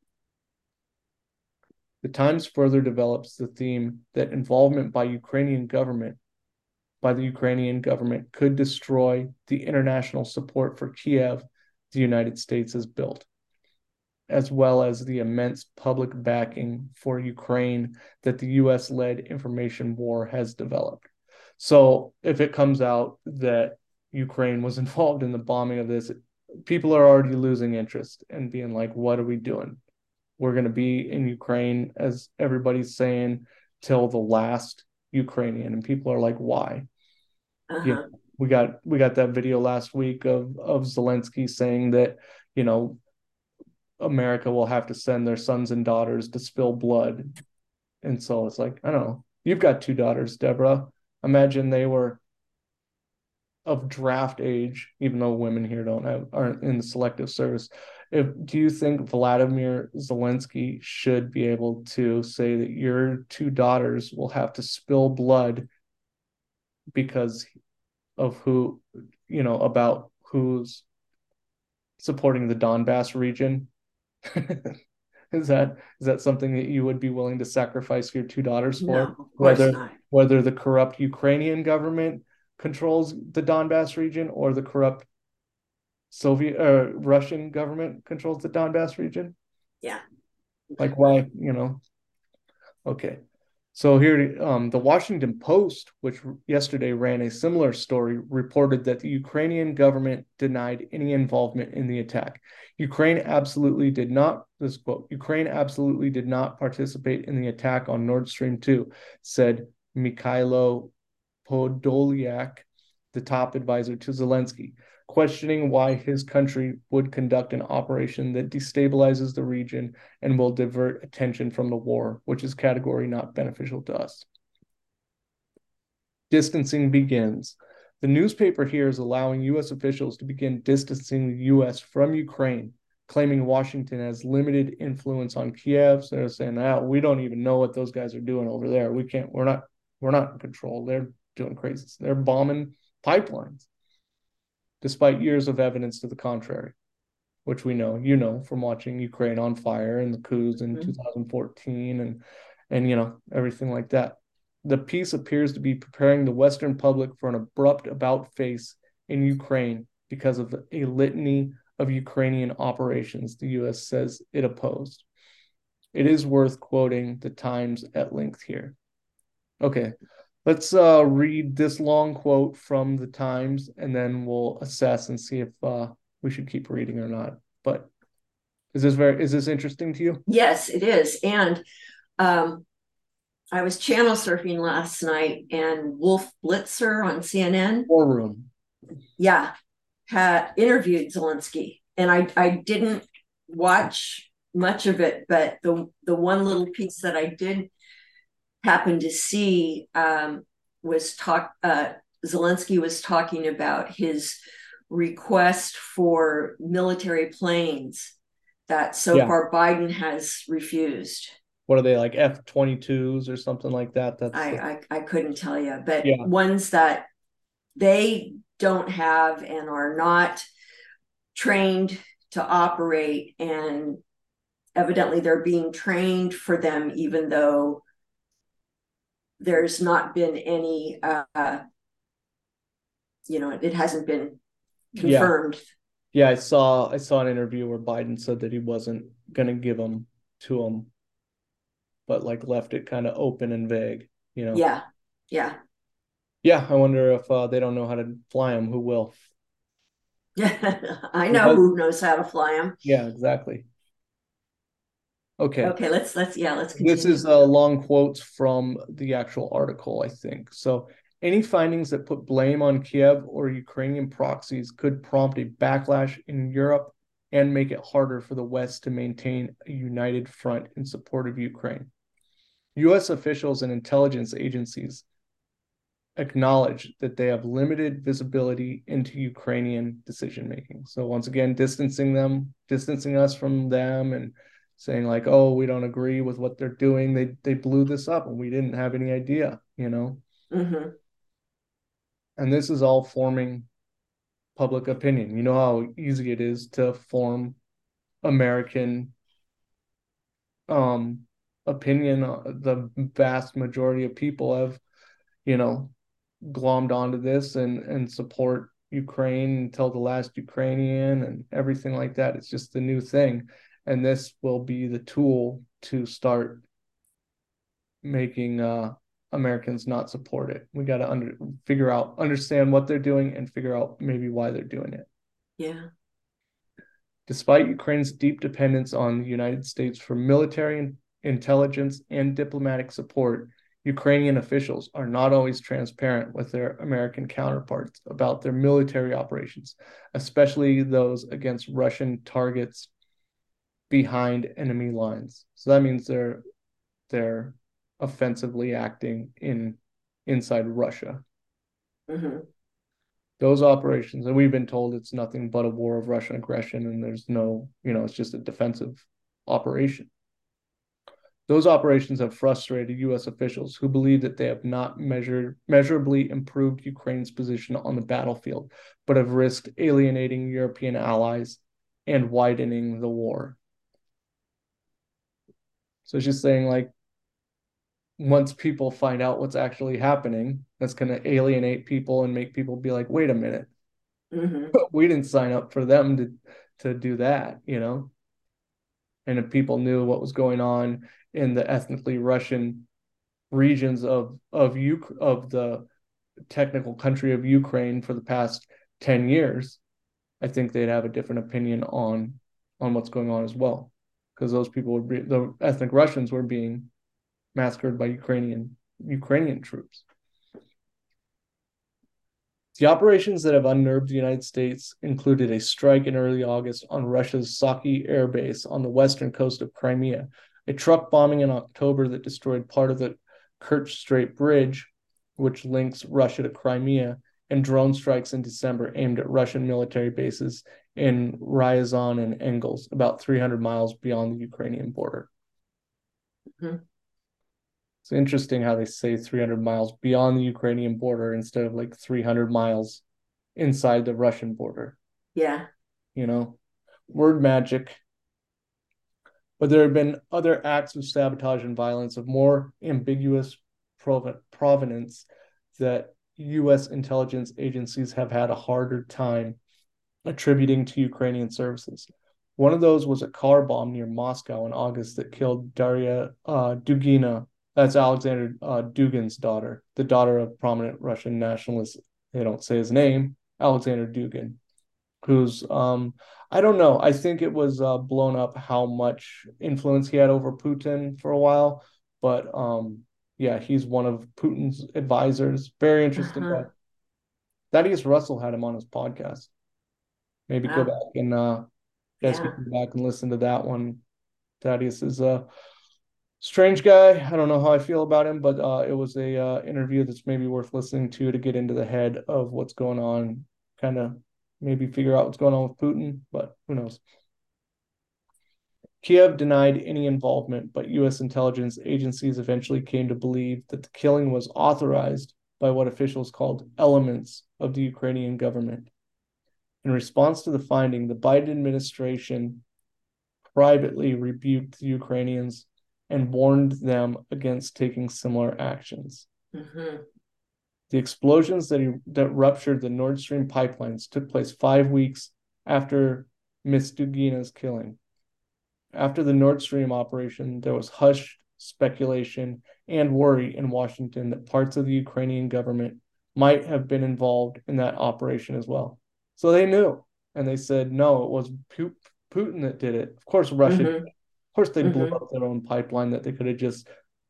The Times further develops the theme that involvement by Ukrainian government by the Ukrainian government could destroy the international support for Kiev the United States has built, as well as the immense public backing for Ukraine that the U S-led information war has developed. So if it comes out that Ukraine was involved in the bombing of this, people are already losing interest and being like, what are we doing? We're going to be in Ukraine, as everybody's saying, till the last Ukrainian. And people are like, why? You Uh-huh. know, we got we got that video last week of of Zelensky saying that, you know, America will have to send their sons and daughters to spill blood. And so it's like, I don't know. You've got two daughters, Deborah. Imagine they were of draft age, even though women here don't have aren't in the selective service. If do you think Vladimir Zelensky should be able to say that your two daughters will have to spill blood because of who, you know, about who's supporting the Donbass region? Is that is that something that you would be willing to sacrifice your two daughters for? No, of course Whether not. whether the corrupt Ukrainian government controls the Donbass region or the corrupt Soviet uh, Russian government controls the Donbass region? Yeah. Like why, you know? Okay. So here, um, the Washington Post, which yesterday ran a similar story, reported that the Ukrainian government denied any involvement in the attack. Ukraine absolutely did not, this quote, Ukraine absolutely did not participate in the attack on Nord Stream two, said Mikhailo Podolyak, the top advisor to Zelensky, questioning why his country would conduct an operation that destabilizes the region and will divert attention from the war, which is category not beneficial to us. Distancing begins. The newspaper here is allowing U S officials to begin distancing the U S from Ukraine, claiming Washington has limited influence on Kiev. So they're saying, "Ah, we don't even know what those guys are doing over there. We can't. We're not. We're not in control. They're doing crazy. They're bombing pipelines." Despite years of evidence to the contrary, which we know, you know, from watching Ukraine on fire and the coups in Mm-hmm. two thousand fourteen and and you know, everything like that. The piece appears to be preparing the Western public for an abrupt about face in Ukraine because of a litany of Ukrainian operations the U S says it opposed. It is worth quoting the Times at length here. Okay, let's uh, read this long quote from the Times, and then we'll assess and see if uh, we should keep reading or not. But is this very is this interesting to you? Yes, it is. And um, I was channel surfing last night, and Wolf Blitzer on C N N, War Room. yeah, had interviewed Zelensky, and I I didn't watch much of it, but the the one little piece that I did happen to see um, was talk. Uh, Zelensky was talking about his request for military planes that so Yeah. far Biden has refused. What are they, like F twenty-twos or something like that? That's I, the, I I couldn't tell you, but yeah. ones that they don't have and are not trained to operate, and evidently they're being trained for them, even though there's not been any, uh, you know, it hasn't been Yeah. confirmed. Yeah, I saw I saw an interview where Biden said that he wasn't gonna give them to him, but like left it kind of open and vague, you know. Yeah, yeah, Yeah, I wonder if uh, they don't know how to fly them. Who will? I know Because, who knows how to fly them. yeah, exactly. Okay. Okay, let's let's yeah, let's This is continue. uh, long quotes from the actual article, I think. So, any findings that put blame on Kiev or Ukrainian proxies could prompt a backlash in Europe and make it harder for the West to maintain a united front in support of Ukraine. U S officials and intelligence agencies acknowledge that they have limited visibility into Ukrainian decision making. So once again, distancing them, distancing us from them, and saying like, "Oh, we don't agree with what they're doing. They they blew this up, and we didn't have any idea," you know. Mm-hmm. And this is all forming public opinion. You know how easy it is to form American um opinion. The vast majority of people have, you know, glommed onto this and and support Ukraine until the last Ukrainian and everything like that. It's just the new thing, and this will be the tool to start making uh, Americans not support it. We got to under figure out, understand what they're doing, and figure out maybe why they're doing it. Yeah. Despite Ukraine's deep dependence on the United States for military intelligence and diplomatic support, Ukrainian officials are not always transparent with their American counterparts about their military operations, especially those against Russian targets behind enemy lines. So that means they're they're offensively acting in inside Russia. Mm-hmm. Those operations, and we've been told it's nothing but a war of Russian aggression, and there's no, you know, it's just a defensive operation. Those operations have frustrated U S officials who believe that they have not measured, measurably improved Ukraine's position on the battlefield, but have risked alienating European allies and widening the war. So it's just saying, like, once people find out what's actually happening, that's going to alienate people and make people be like, wait a minute, Mm-hmm. we didn't sign up for them to to do that, you know. And if people knew what was going on in the ethnically Russian regions of of U- of the technical country of Ukraine for the past ten years, I think they'd have a different opinion on on what's going on as well, because those people would be, the ethnic Russians were being massacred by Ukrainian Ukrainian troops. The operations that have unnerved the United States included a strike in early August on Russia's Saki air base on the western coast of Crimea, a truck bombing in October that destroyed part of the Kerch Strait Bridge, which links Russia to Crimea, and drone strikes in December aimed at Russian military bases in Ryazan and Engels, about three hundred miles beyond the Ukrainian border. Mm-hmm. It's interesting how they say three hundred miles beyond the Ukrainian border instead of like three hundred miles inside the Russian border. Yeah. You know, word magic. But there have been other acts of sabotage and violence of more ambiguous provenance that U S intelligence agencies have had a harder time attributing to Ukrainian services. One of those was a car bomb near Moscow in August that killed Daria uh, Dugina. That's Alexander uh, Dugin's daughter, the daughter of prominent Russian nationalist. They don't say his name, Alexander Dugin, who's um, I don't know. I think it was uh, blown up how much influence he had over Putin for a while, but um, yeah, he's one of Putin's advisors. Very interesting guy. Uh-huh. Thaddeus Russell had him on his podcast. Maybe go Wow. back and uh, you guys can Yeah. go back and listen to that one. Thaddeus is a strange guy. I don't know how I feel about him, but uh, it was a uh, interview that's maybe worth listening to to get into the head of what's going on, kind of maybe figure out what's going on with Putin, but who knows. Kiev denied any involvement, but U S intelligence agencies eventually came to believe that the killing was authorized by what officials called elements of the Ukrainian government. In response to the finding, the Biden administration privately rebuked the Ukrainians and warned them against taking similar actions. Mm-hmm. The explosions that, that ruptured the Nord Stream pipelines took place five weeks after Miss Dugina's killing. After the Nord Stream operation, there was hushed speculation and worry in Washington that parts of the Ukrainian government might have been involved in that operation as well. So they knew, and they said, no, it was Putin that did it. Of course, Russia, Mm-hmm. of course, they blew Mm-hmm. up their own pipeline that they could have just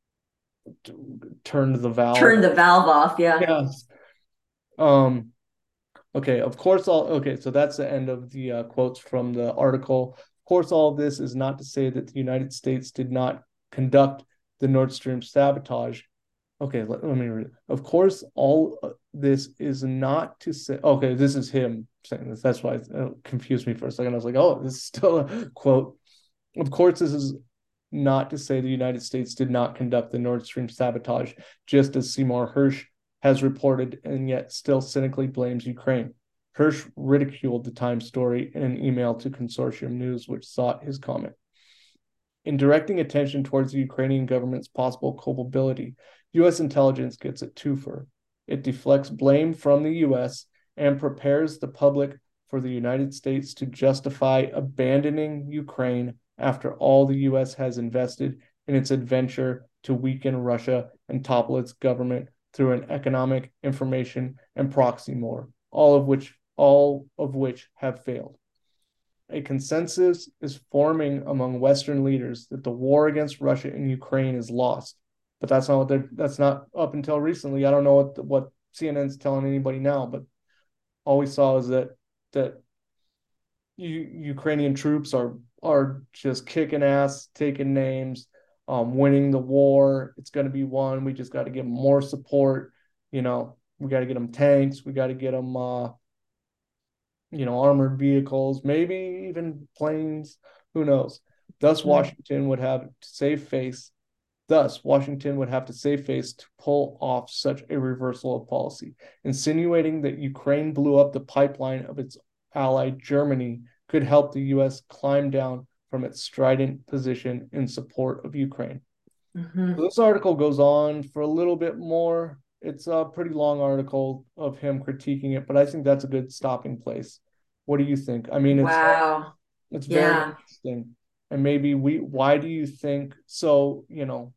turned the valve. Turn the valve off. Yeah. Yes. Um, okay, of course, all okay, so that's the end of the uh, quotes from the article. Of course, all of this is not to say that the United States did not conduct the Nord Stream sabotage. Okay, let, let me read it. Of course, all this is not to say, okay, this is him saying this. That's why it confused me for a second. I was like, oh, this is still a quote. Of course, this is not to say the United States did not conduct the Nord Stream sabotage, just as Seymour Hersh has reported and yet still cynically blames Ukraine. Hersh ridiculed the Times story in an email to Consortium News, which sought his comment. In directing attention towards the Ukrainian government's possible culpability, U S intelligence gets a twofer. It deflects blame from the U S and prepares the public for the United States to justify abandoning Ukraine after all the U S has invested in its adventure to weaken Russia and topple its government through an economic, information, and proxy war, all of which all of which have failed. A consensus is forming among Western leaders that the war against Russia and Ukraine is lost. But that's not what they're that's not up until recently. I don't know what what C N N's telling anybody now, but all we saw is that that U- Ukrainian troops are are just kicking ass, taking names, um, winning the war. It's going to be won. We just got to give them more support. You know, we got to get them tanks. We got to get them, uh, you know, armored vehicles, maybe even planes. Who knows? Thus, Mm-hmm. Washington would have to save face. Thus, Washington would have to save face to pull off such a reversal of policy, insinuating that Ukraine blew up the pipeline of its ally Germany could help the U S climb down from its strident position in support of Ukraine. Mm-hmm. So this article goes on for a little bit more. It's a pretty long article of him critiquing it, but I think that's a good stopping place. What do you think? I mean, it's uh, Wow. it's very Yeah. interesting. And maybe we why do you think so, you know,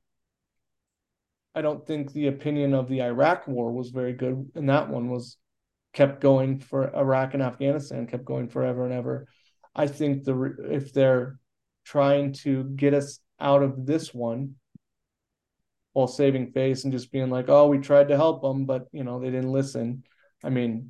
I don't think the opinion of the Iraq war was very good, and that one was kept going for Iraq and Afghanistan, kept going forever and ever. I think the if they're trying to get us out of this one while saving face and just being like, oh, we tried to help them, but you know they didn't listen. I mean,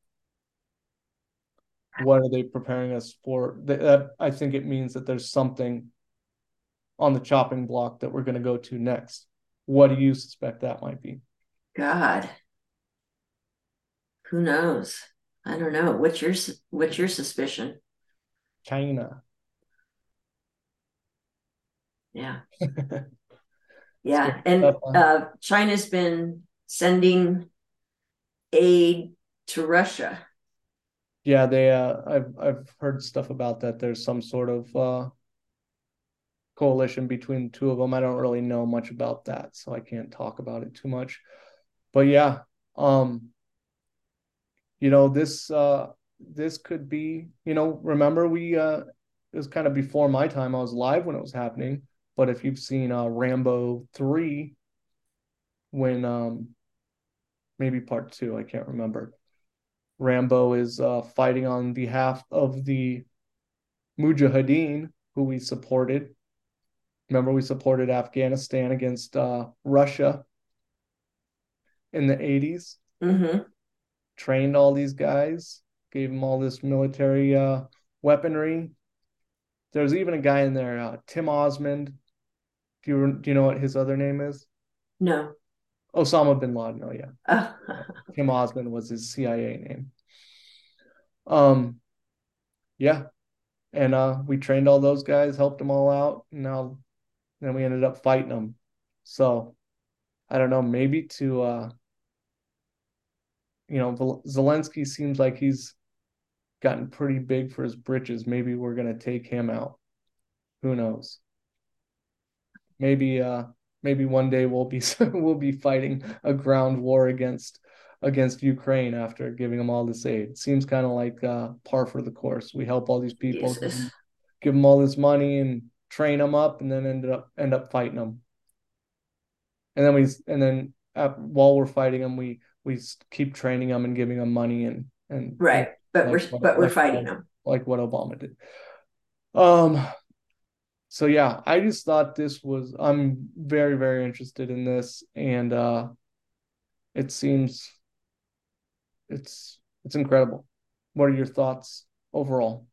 what are they preparing us for? That I think it means that there's something on the chopping block that we're going to go to next. What do you suspect that might be? God, who knows? I don't know. What's your what's your suspicion? China. Yeah. It's good Yeah. And stuff, huh? uh, China's been sending aid to Russia. Yeah, they uh I've I've heard stuff about that. There's some sort of uh coalition between the two of them. I don't really know much about that, so I can't talk about it too much. But yeah, um, you know, this uh this could be, you know, remember we uh it was kind of before my time. I was live when it was happening. But if you've seen uh, Rambo three, when um maybe part two, I can't remember. Rambo is uh, fighting on behalf of the Mujahideen, who we supported. Remember, we supported Afghanistan against uh, Russia in the eighties. Mm-hmm. Trained all these guys, gave them all this military uh, weaponry. There's even a guy in there, uh, Tim Osmond. Do you do you know what his other name is? No. Osama bin Laden. Oh yeah, Oh. Tim Osmond was his C I A name. Um, yeah, and uh, we trained all those guys, helped them all out. And now, then we ended up fighting them. So I don't know, maybe to uh, you know, Zelensky seems like he's gotten pretty big for his britches. Maybe we're gonna take him out. Who knows? Maybe uh maybe one day we'll be we'll be fighting a ground war against against Ukraine after giving them all this aid. Seems kind of like uh par for the course. We help all these people, give Jesus. them, give them all this money and train them up, and then end up end up fighting them. And then we and then uh, while we're fighting them, we we keep training them and giving them money and and you know, Right. But like we're what but we're like fighting them. like what Obama did. Um, so yeah, I just thought this was I'm very, very interested in this, and uh it seems it's it's incredible. What are your thoughts overall?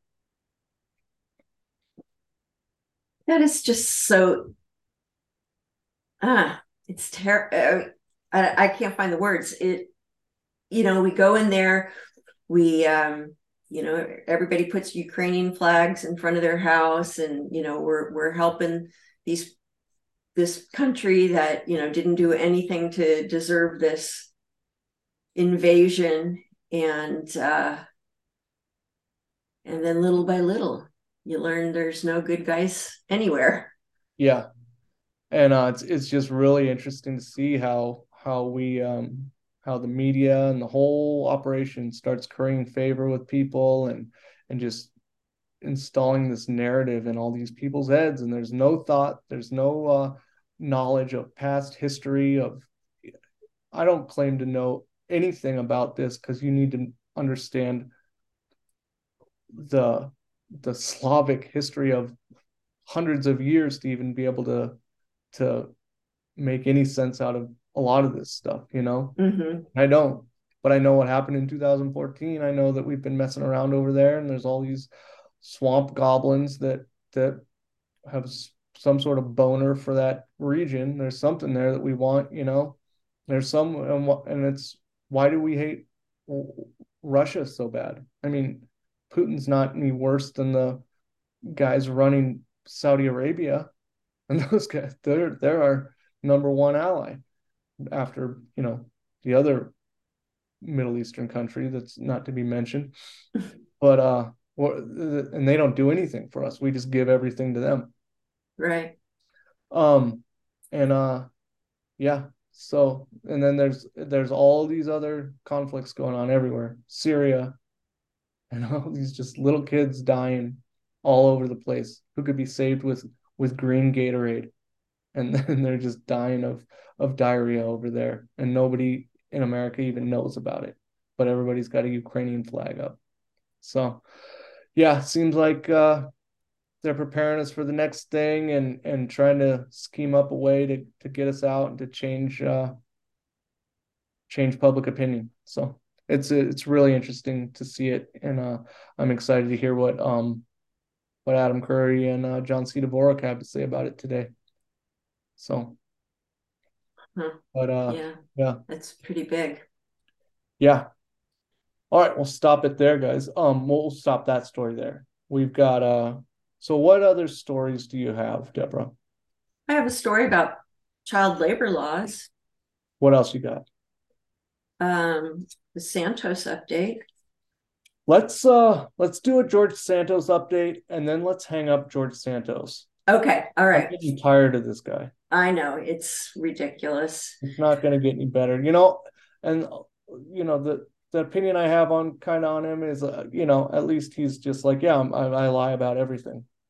That is just so ah, it's terrible. I, I can't find the words. It, you know, we go in there, we um, you know, everybody puts Ukrainian flags in front of their house, and you know, we're we're helping these this country that, you know, didn't do anything to deserve this invasion, and uh and then little by little you learn there's no good guys anywhere. Yeah. And uh, it's it's just really interesting to see how how we um how the media and the whole operation starts currying favor with people and and just installing this narrative in all these people's heads, and there's no thought, there's no uh knowledge of past history of I don't claim to know anything about this because you need to understand the the Slavic history of hundreds of years to even be able to to make any sense out of a lot of this stuff, you know? Mm-hmm. I don't, but I know what happened in two thousand fourteen. I know that we've been messing around over there and there's all these swamp goblins that that have some sort of boner for that region. There's something there that we want, you know. There's some and, and it's why do we hate Russia so bad? I mean, Putin's not any worse than the guys running Saudi Arabia, and those guys they're they're our number one ally after, you know, the other Middle Eastern country that's not to be mentioned. But uh and they don't do anything for us. We just give everything to them. Right. Um and uh yeah, so and then there's there's all these other conflicts going on everywhere. Syria and all these just little kids dying all over the place who could be saved with with green Gatorade, and then they're just dying of of diarrhea over there, and nobody in America even knows about it, but everybody's got a Ukrainian flag up. So yeah, seems like uh, they're preparing us for the next thing and and trying to scheme up a way to to get us out and to change uh, change public opinion. So it's it's really interesting to see it, and uh, I'm excited to hear what um what Adam Curry and uh, John C. Dvorak have to say about it today. So, Huh. but uh, Yeah, yeah, that's pretty big. yeah. All right, we'll stop it there, guys. Um, we'll stop that story there. We've got uh, so what other stories do you have, Deborah? I have a story about child labor laws. What else you got? Um, the Santos update. Let's uh, let's do a George Santos update, and then let's hang up George Santos. Okay, all I'm right. getting tired of this guy. I know it's ridiculous. It's not going to get any better, you know. And you know the the opinion I have on kind of on him is, uh, you know, at least he's just like, yeah, I'm, I, I lie about everything.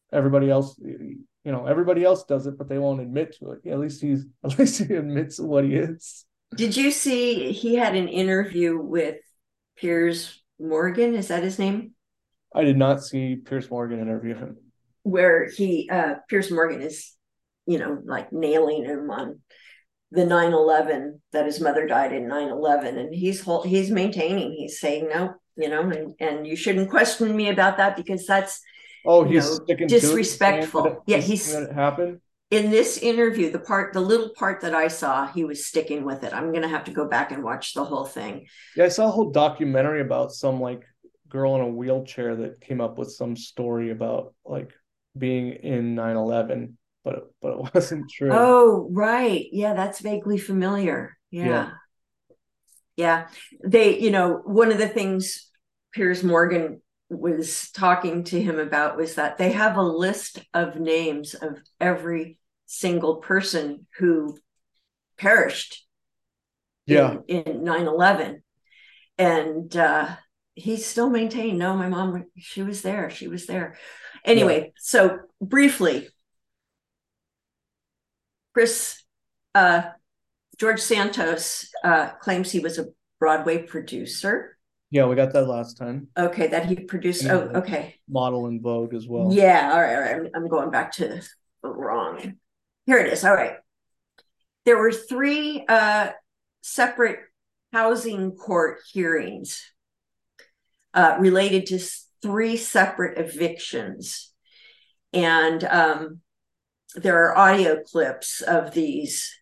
everybody else, you know, everybody else does it, but they won't admit to it. At least he's at least he admits what he is. Did you see he had an interview with Piers Morgan? Is that his name? I did not see Piers Morgan interview him. Where he uh Piers Morgan is, you know, like nailing him on the nine eleven, that his mother died in nine eleven, and he's he's maintaining, he's saying no, you know, and and you shouldn't question me about that because that's, Oh, you he's know, sticking to it, saying that it, disrespectful. Yeah, he's saying he's that it happened. in this interview, the part, the little part that I saw, he was sticking with it. I'm gonna have to go back and watch the whole thing. Yeah, I saw a whole documentary about some like girl in a wheelchair that came up with some story about like being in nine eleven, but it, but it wasn't true. Oh, right. Yeah, that's vaguely familiar. Yeah. Yeah. Yeah. They, you know, one of the things Piers Morgan was talking to him about was that they have a list of names of every single person who perished Yeah. in in nine eleven. And uh he still maintained, no, my mom, she was there, she was there. Yeah. Anyway, so briefly, Chris uh George Santos uh claims he was a Broadway producer. Yeah, we got that last time. Okay, that he produced. And Oh, he's a okay. model in Vogue as well. Yeah, all right, all right. I'm, I'm going back to the wrong. Here it is. All right. There were three uh, separate housing court hearings uh, related to three separate evictions. And um, there are audio clips of these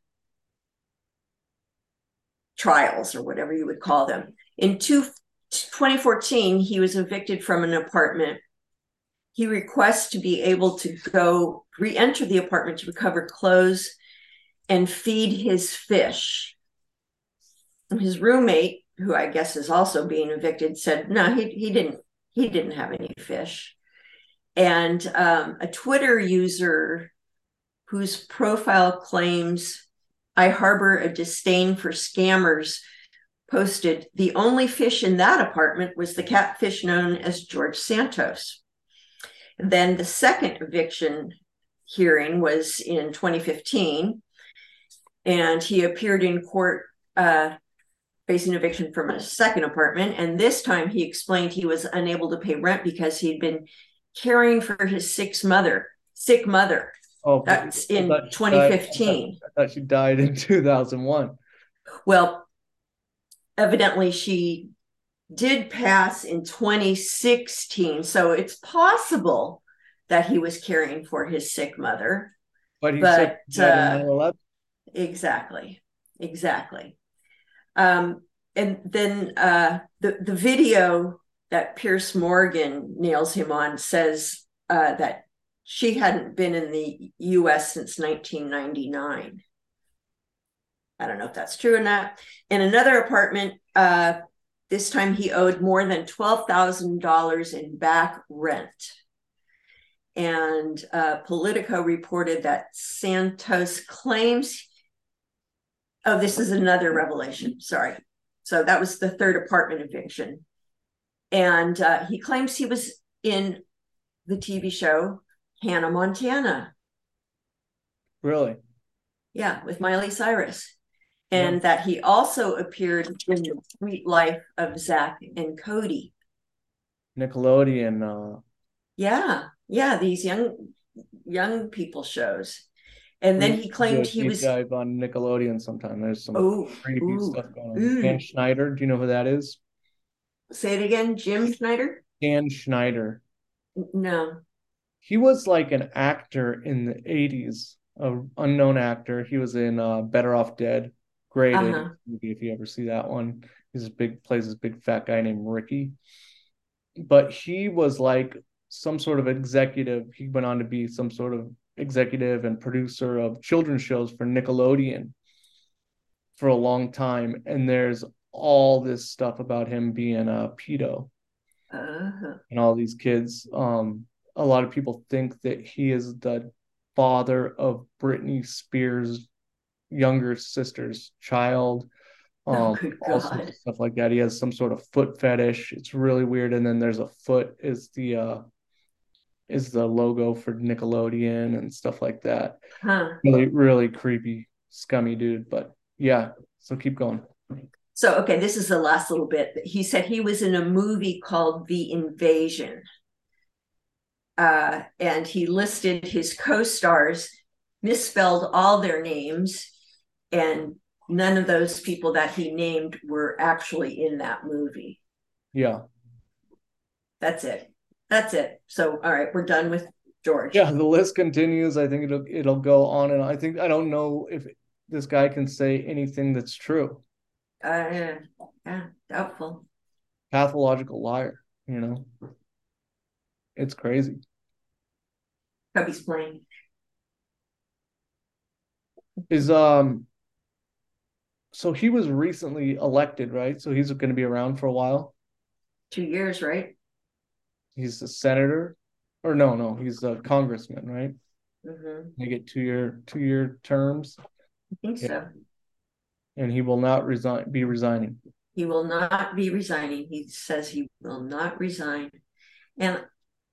trials, or whatever you would call them. In two, twenty fourteen, he was evicted from an apartment. He requests to be able to go re-enter the apartment to recover clothes and feed his fish. And his roommate, who I guess is also being evicted, said no, he, he didn't he didn't have any fish. And um, a Twitter user whose profile claims I harbor a disdain for scammers posted, the only fish in that apartment was the catfish known as George Santos. Then the second eviction hearing was in twenty fifteen, and he appeared in court uh, facing eviction from a second apartment. And this time he explained he was unable to pay rent because he'd been caring for his sick mother, sick mother. Oh, That's I in thought she died, I thought, twenty fifteen. I thought she died in two thousand one. Well, evidently she did pass in twenty sixteen. So it's possible that he was caring for his sick mother. But he said But she died in uh, nine eleven. exactly, exactly. Um, and then uh, the, the video that Piers Morgan nails him on says uh, that she hadn't been in the U S since nineteen ninety-nine. I don't know if that's true or not. In another apartment, uh, this time he owed more than twelve thousand dollars in back rent. And uh, Politico reported that Santos claims, oh, this is another revelation, sorry. So that was the third apartment eviction. And uh, he claims he was in the T V show Hannah Montana. Really? Yeah, with Miley Cyrus. And Yeah. that he also appeared in The Sweet Life of Zach and Cody. Nickelodeon. Uh, Yeah, yeah, these young young people shows. And we then need he to do claimed a he deep was, dive on Nickelodeon sometime. There's some oh, creepy ooh, stuff going on. Dan ooh. Schneider, do you know who that is? Say it again, Jim Schneider? Dan Schneider. No. He was like an actor in the eighties, an unknown actor. He was in uh, Better Off Dead. Great eighties Uh-huh. movie if you ever see that one. He's a big plays this big fat guy named Ricky. But he was like some sort of executive. He went on to be some sort of executive and producer of children's shows for Nickelodeon for a long time. And there's all this stuff about him being a pedo Uh-huh. and all these kids. Um, a lot of people think that he is the father of Britney Spears' younger sister's child. Oh, Um, good all sorts God. of stuff like that. He has some sort of foot fetish. It's really weird. And then there's a foot is the uh is the logo for Nickelodeon and stuff like that. Huh. Really, really creepy, scummy dude. But yeah, so keep going. So, okay, this is the last little bit. He said he was in a movie called The Invasion. Uh, and he listed his co-stars, misspelled all their names, and none of those people that he named were actually in that movie. Yeah. That's it. That's it. So, all right, we're done with George. Yeah, the list continues. I think it'll it'll go on, and I think I don't know if this guy can say anything that's true. Uh, yeah, doubtful. Pathological liar, you know. It's crazy. Cubby's playing. Is um so he was recently elected, right? So he's going to be around for a while. Two years, right? He's a senator, or no, no, he's a congressman, right? Mm-hmm. They get two year two year terms. I think Yeah. so. And he will not resign be resigning. He will not be resigning. He says he will not resign. And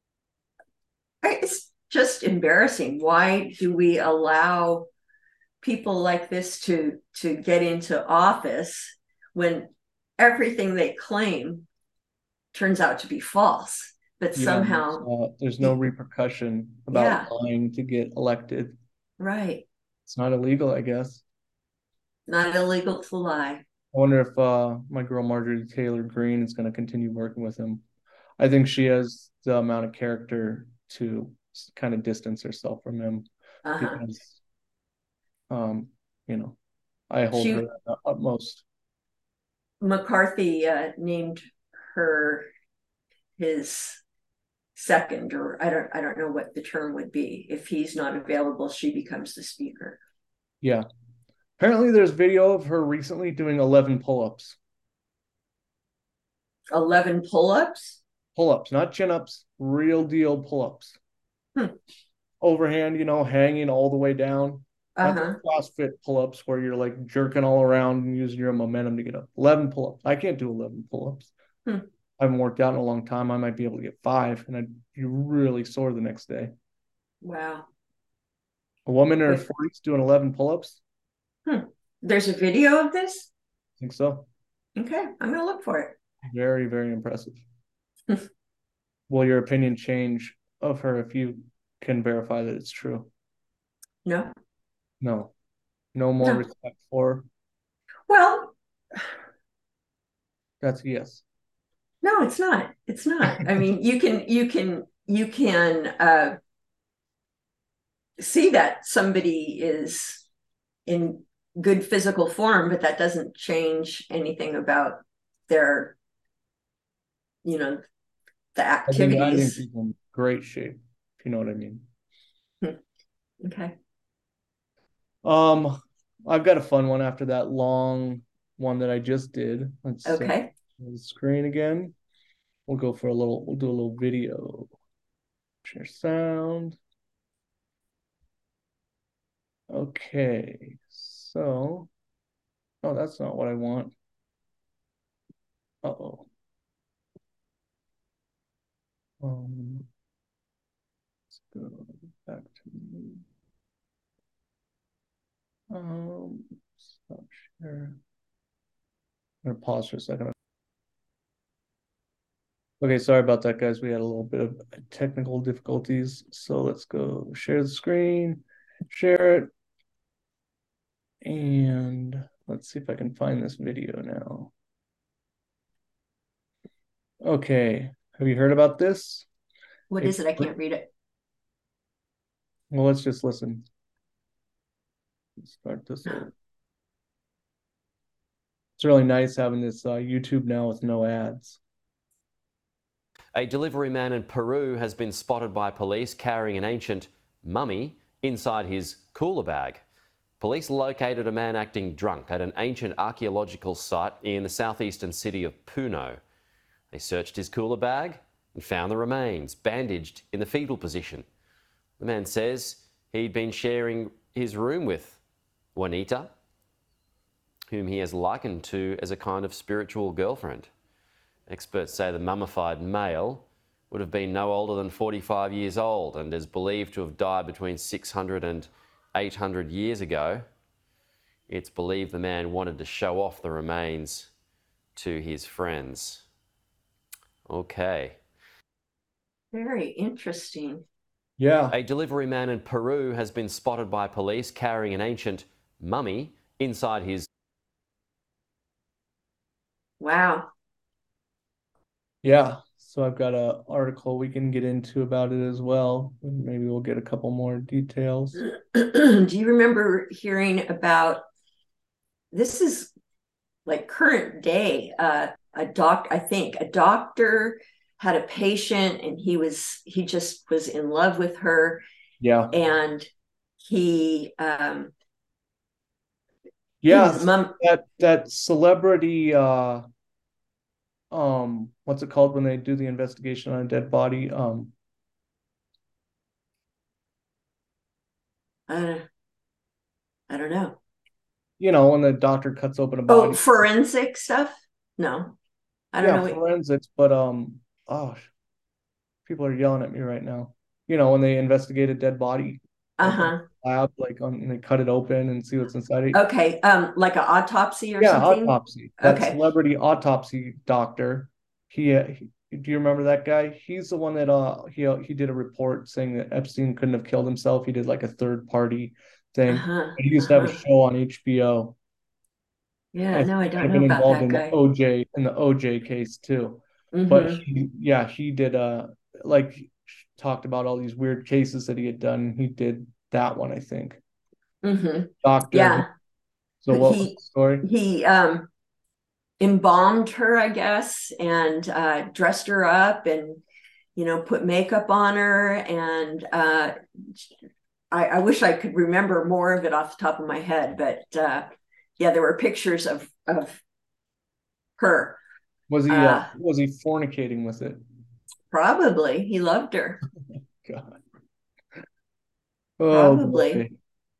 it's just embarrassing. Why do we allow people like this to to get into office when everything they claim turns out to be false? But Yeah, somehow, there's, uh, there's no repercussion about yeah, lying to get elected. right. It's not illegal, I guess. Not illegal to lie. I wonder if uh, my girl Marjorie Taylor Greene is going to continue working with him. I think she has the amount of character to kind of distance herself from him Uh-huh. because, um, you know, I hold She her at the utmost. McCarthy uh, named her his second, or I don't I don't know what the term would be. If he's not available, she becomes the speaker. Yeah. Apparently, there's video of her recently doing eleven pull-ups. eleven pull-ups? Pull-ups, not chin-ups, real deal pull-ups. Hmm. Overhand, you know, hanging all the way down. Not Uh-huh. the CrossFit pull-ups where you're like jerking all around and using your momentum to get up. eleven pull-ups. I can't do eleven pull-ups. Hmm. I haven't worked out in a long time. I might be able to get five, and I'd be really sore the next day. Wow. A woman in her Good. forties doing eleven pull-ups? Hmm. There's a video of this? I think so. Okay, I'm gonna look for it. Very, very impressive. Will your opinion change of her if you can verify that it's true? No. No. No more No. respect for her? Well, That's a yes. no, it's not. It's not. I mean, you can you can you can uh see that somebody is in good physical form, but that doesn't change anything about their, you know, the I think I think activities. she's in great shape, if you know what I mean. Okay. Um, I've got a fun one after that long one that I just did. Let's uh, Okay. the screen again. We'll go for a little, we'll do a little video. Share sound. Okay, so, oh, that's not what I want. Uh-oh. Um, let's go back to me. Um, stop share. I'm gonna pause for a second. Okay, sorry about that, guys. We had a little bit of technical difficulties. So let's go share the screen, share it. And let's see if I can find this video now. Okay, have you heard about this? What is it? I can't read it. Well, let's just listen. Let's start this over. It's really nice having this uh, YouTube now with no ads. A delivery man in Peru has been spotted by police carrying an ancient mummy inside his cooler bag. Police located a man acting drunk at an ancient archaeological site in the southeastern city of Puno. They searched his cooler bag and found the remains, bandaged in the fetal position. The man says he'd been sharing his room with Juanita, whom he has likened to as a kind of spiritual girlfriend. Experts say the mummified male would have been no older than forty-five years old and is believed to have died between six hundred and eight hundred years ago. It's believed the man wanted to show off the remains to his friends. Okay. Very interesting. Yeah. A delivery man in Peru has been spotted by police carrying an ancient mummy inside his... Wow. Yeah. So I've got an article we can get into about it as well. Maybe we'll get a couple more details. Do you remember hearing about, this is like current day, uh, a doc, I think a doctor had a patient and he was, he just was in love with her. Yeah. And he, um, yeah, his mom, that, that celebrity, uh, um, what's it called when they do the investigation on a dead body? Um, uh, I don't know. You know, when the doctor cuts open a Oh, body. forensic stuff? No, I don't yeah, know. What... forensics, but um, oh, people are yelling at me right now. You know, when they investigate a dead body, like uh-huh. lab, like on, and they cut it open and see what's inside it. Okay, um, like an autopsy or yeah, something? autopsy. That Okay. celebrity autopsy doctor. He, uh, he, do you remember that guy? He's the one that uh he uh, he did a report saying that Epstein couldn't have killed himself. He did like a third party thing. Uh-huh. He used uh-huh. to have a show on H B O. Yeah, no, I don't I've know been about involved that in the guy. O J in the O J case too. Mm-hmm. But he, yeah, he did uh like talked about all these weird cases that he had done. He did that one, I think. Mm-hmm. Doctor. Yeah. So what he, was the story? He um embalmed her, I guess, and uh, dressed her up and, you know, put makeup on her. And uh, I, I wish I could remember more of it off the top of my head. But uh, yeah, there were pictures of, of her. Was he uh, uh, was he fornicating with it? Probably. He loved her. God. Oh, Probably. boy.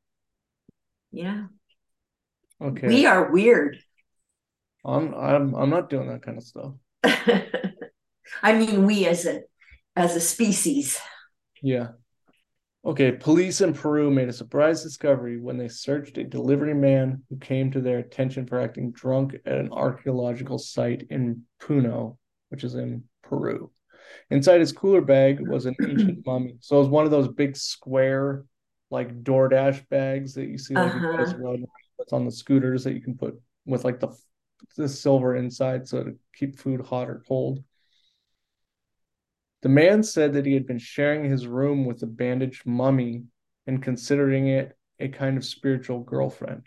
Yeah. Okay. We are weird. I'm I'm I'm not doing that kind of stuff. I mean, we as a as a species. Yeah. Okay, police in Peru made a surprise discovery when they searched a delivery man who came to their attention for acting drunk at an archaeological site in Puno, which is in Peru. Inside his cooler bag was an ancient mummy. So it was one of those big square, like DoorDash bags that you see like uh-huh. you guys ride that's on the scooters that you can put with like the the silver inside so to keep food hot or cold. The man said that he had been sharing his room with a bandaged mummy and considering it a kind of spiritual girlfriend.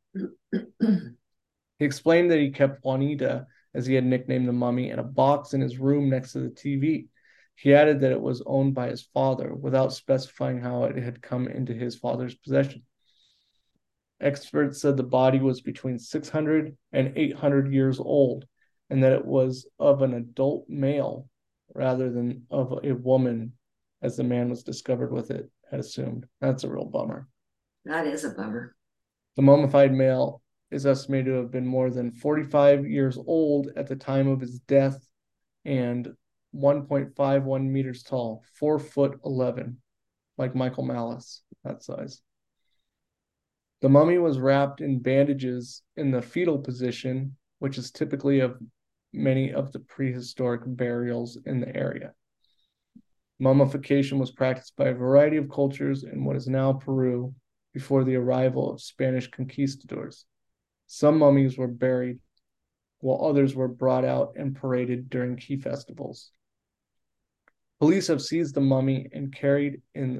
He explained that he kept Juanita, as he had nicknamed the mummy, in a box in his room next to the T V. He added that it was owned by his father, without specifying how it had come into his father's possession. Experts said the body was between six hundred and eight hundred years old, and that it was of an adult male rather than of a woman, as the man was discovered with it had assumed. That's a real bummer. That is a bummer. The mummified male is estimated to have been more than forty-five years old at the time of his death and one point five one meters tall, four foot eleven, like Michael Malice, that size. The mummy was wrapped in bandages in the fetal position, which is typically of many of the prehistoric burials in the area. Mummification was practiced by a variety of cultures in what is now Peru before the arrival of Spanish conquistadors. Some mummies were buried, while others were brought out and paraded during key festivals. Police have seized the mummy and carried in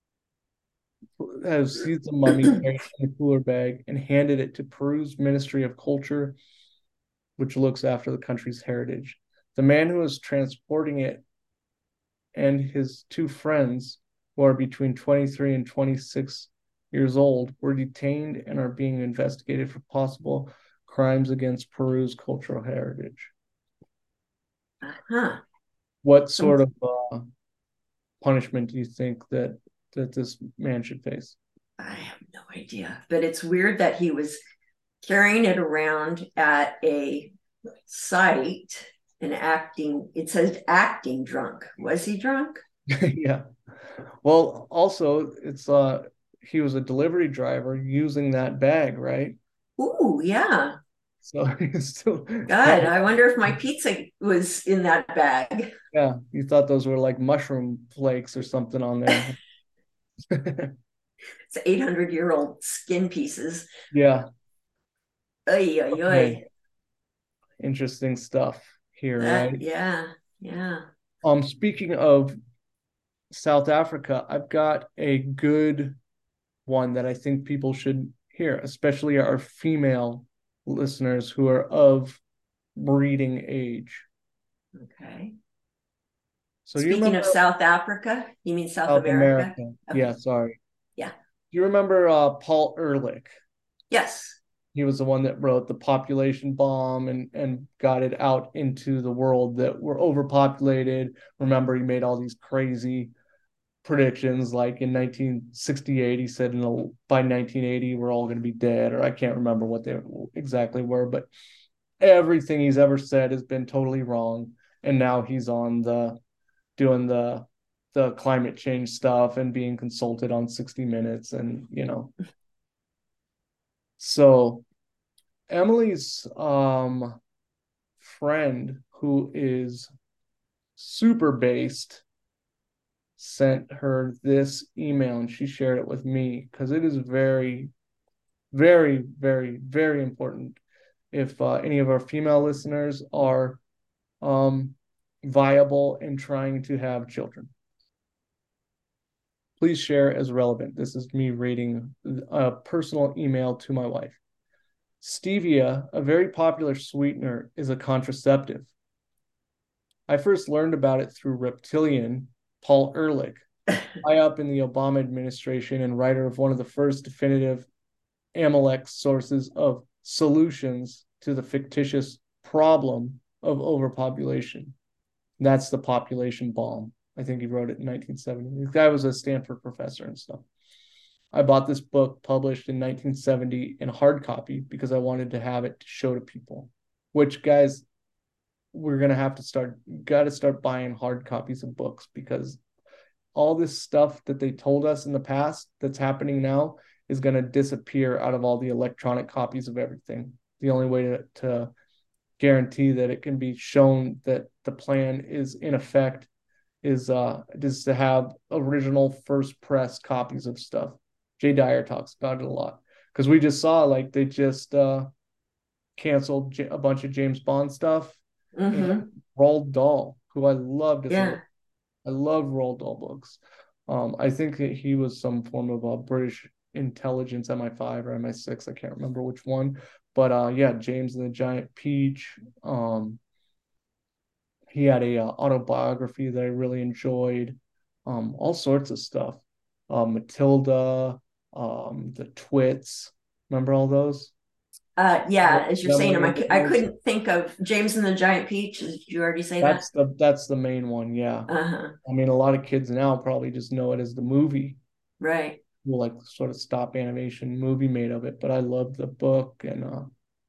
have seized the mummy carried in the cooler bag and handed it to Peru's Ministry of Culture, which looks after the country's heritage. The man who was transporting it and his two friends, who are between twenty-three and twenty-six years old, were detained and are being investigated for possible crimes against Peru's cultural heritage. Uh-huh. What sort of uh, punishment do you think that that this man should face? I have no idea, but it's weird that he was carrying it around at a site and acting. It says acting drunk. Was he drunk? Yeah. Well, also it's uh he was a delivery driver using that bag, right? Ooh, yeah. So he's still God, I wonder if my pizza was in that bag. yeah, you thought those were like mushroom flakes or something on there. It's eight hundred year old skin pieces. Yeah. Oy, oy, Okay. oy. Interesting stuff here, That, right? yeah, yeah. Um, speaking of South Africa, I've got a good one that I think people should hear, especially our female listeners who are of breeding age. Okay. So do you Speaking remember of South Africa, you mean South South America? America? Okay. Yeah, sorry. Yeah. Do you remember uh, Paul Ehrlich? Yes. He was the one that wrote the population bomb and and got it out into the world that we're overpopulated. Remember, he made all these crazy predictions, like in nineteen sixty-eight, he said in a, by nineteen eighty we're all going to be dead, or I can't remember what they exactly were, but everything he's ever said has been totally wrong. And now he's on the doing the the climate change stuff and being consulted on sixty minutes, and you know. So Emily's um friend, who is super based, sent her this email, and she shared it with me because it is very, very, very, very important if uh, any of our female listeners are um, viable and trying to have children. Please share as relevant. This is me reading a personal email to my wife. Stevia, a very popular sweetener, is a contraceptive. I first learned about it through Reptilian, Paul Ehrlich, high up in the Obama administration and writer of one of the first definitive Amalek sources of solutions to the fictitious problem of overpopulation. That's the population bomb. I think he wrote it in nineteen seventy. This guy was a Stanford professor and stuff. I bought this book published in nineteen seventy in hard copy because I wanted to have it to show to people, which, guys, we're going to have to start, got to start buying hard copies of books, because all this stuff that they told us in the past that's happening now is going to disappear out of all the electronic copies of everything. The only way to, to guarantee that it can be shown that the plan is in effect is uh is to have original first press copies of stuff. Jay Dyer talks about it a lot because we just saw, like, they just uh canceled a bunch of James Bond stuff. And Mm-hmm. Roald Dahl, who I loved as Yeah. a I love Roald Dahl books. Um, I think that he was some form of a British intelligence, M I five or M I six. I can't remember which one. But uh, yeah, James and the Giant Peach. Um, he had a uh, autobiography that I really enjoyed. Um, all sorts of stuff. Uh, Matilda, um, the Twits. Remember all those? Uh, yeah, as you're saying Emily them, I, and cou- the I Ants. couldn't think of James and the Giant Peach. Did you already say that? That's the that's the main one. Yeah. Uh-huh. I mean, a lot of kids now probably just know it as the movie. Right. Well, like sort of stop animation movie made of it, but I love the book. And uh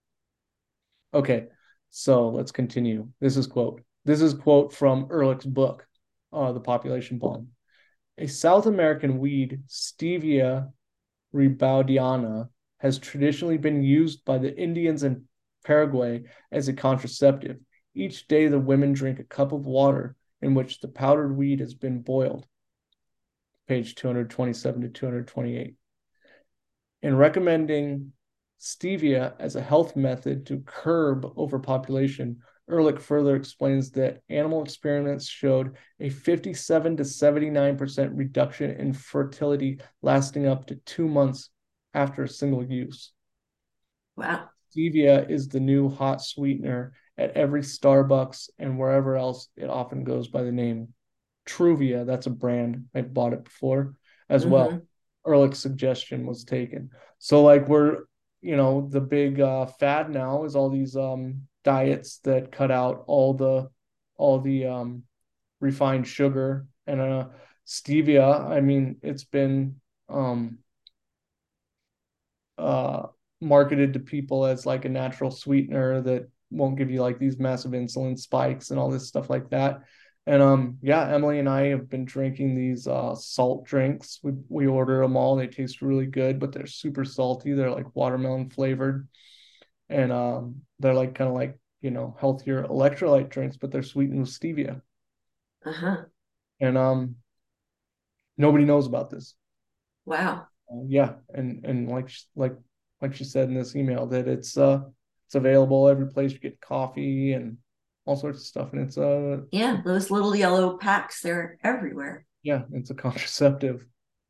okay, so let's continue. This is quote. This is quote from Ehrlich's book, uh, The Population Bomb. A South American weed, Stevia rebaudiana, has traditionally been used by the Indians in Paraguay as a contraceptive. Each day, the women drink a cup of water in which the powdered weed has been boiled. Page two twenty-seven to two twenty-eight. In recommending stevia as a health method to curb overpopulation, Ehrlich further explains that animal experiments showed a fifty-seven to seventy-nine percent reduction in fertility lasting up to two months after a single use. Wow. Stevia is the new hot sweetener at every Starbucks and wherever else it often goes by the name Truvia. That's a brand. I've bought it before as well. Mm-hmm. Ehrlich's suggestion was taken. So, like, we're, you know, the big uh, fad now is all these um, diets that cut out all the all the um, refined sugar and uh, stevia. I mean, it's been um, uh, marketed to people as like a natural sweetener that won't give you like these massive insulin spikes and all this stuff like that. And um, yeah, Emily and I have been drinking these uh, salt drinks. We we order them all. They taste really good, but they're super salty. They're like watermelon flavored, and um, they're like kind of like, you know, healthier electrolyte drinks, but they're sweetened with stevia. Uh-huh. And um, nobody knows about this. Wow. Uh, yeah, and and like like like she said in this email that it's uh it's available every place you get coffee and all sorts of stuff, and it's uh Yeah, those little yellow packs, they're everywhere. yeah, it's a contraceptive.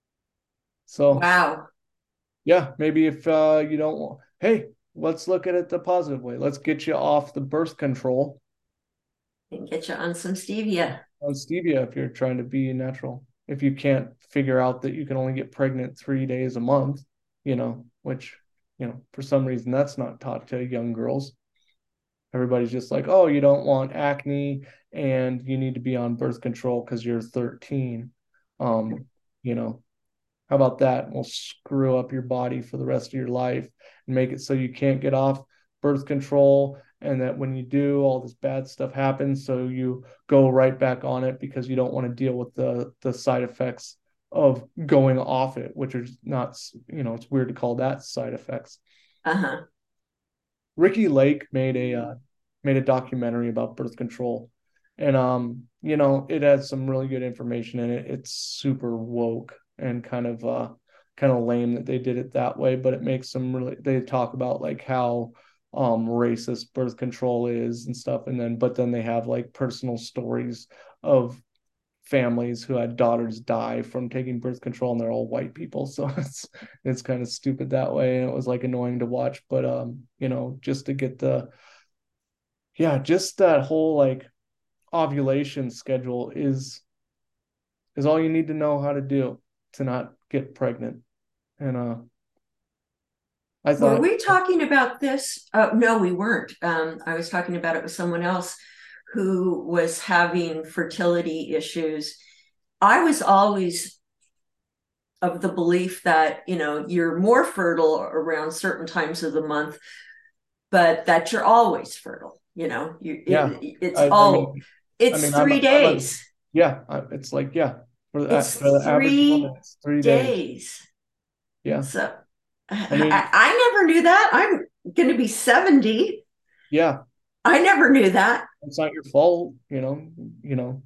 So Wow. yeah, maybe if uh you don't want, hey, let's look at it the positive way. Let's get you off the birth control And get you on some stevia. on stevia if you're trying to be natural. If you can't figure out that you can only get pregnant three days a month, you know, which, you know, for some reason that's not taught to young girls. Everybody's just like, oh, you don't want acne and you need to be on birth control because you're thirteen. Um, you know, how about that? We'll screw up your body for the rest of your life and make it so you can't get off birth control. And that when you do, all this bad stuff happens. So you go right back on it because you don't want to deal with the the side effects of going off it, which are not, you know, it's weird to call that side effects. Uh-huh. Ricky Lake made a uh, made a documentary about birth control, and um, you know, it has some really good information in it. It's super woke and kind of uh, kind of lame that they did it that way, but it makes some really. They talk about like how um racist birth control is and stuff, and then but then they have like personal stories of families who had daughters die from taking birth control, and they're all white people, so it's it's kind of stupid that way, and it was like annoying to watch, but um you know, just to get the yeah, just that whole like ovulation schedule is is all you need to know how to do to not get pregnant. And uh I Were thought, we talking about this? Uh, no, we weren't. Um, I was talking about it with someone else who was having fertility issues. I was always of the belief that, you know, you're more fertile around certain times of the month, but that you're always fertile. You know, you yeah, it, it's I, I all mean I it's mean I'm three a, I'm a days. yeah, I, it's like yeah, for the, It's for the average woman three it's three days. days. Yeah, So I mean I, I never knew that. I'm going to be seventy. yeah, I never knew that. it's not your fault, you know, you know,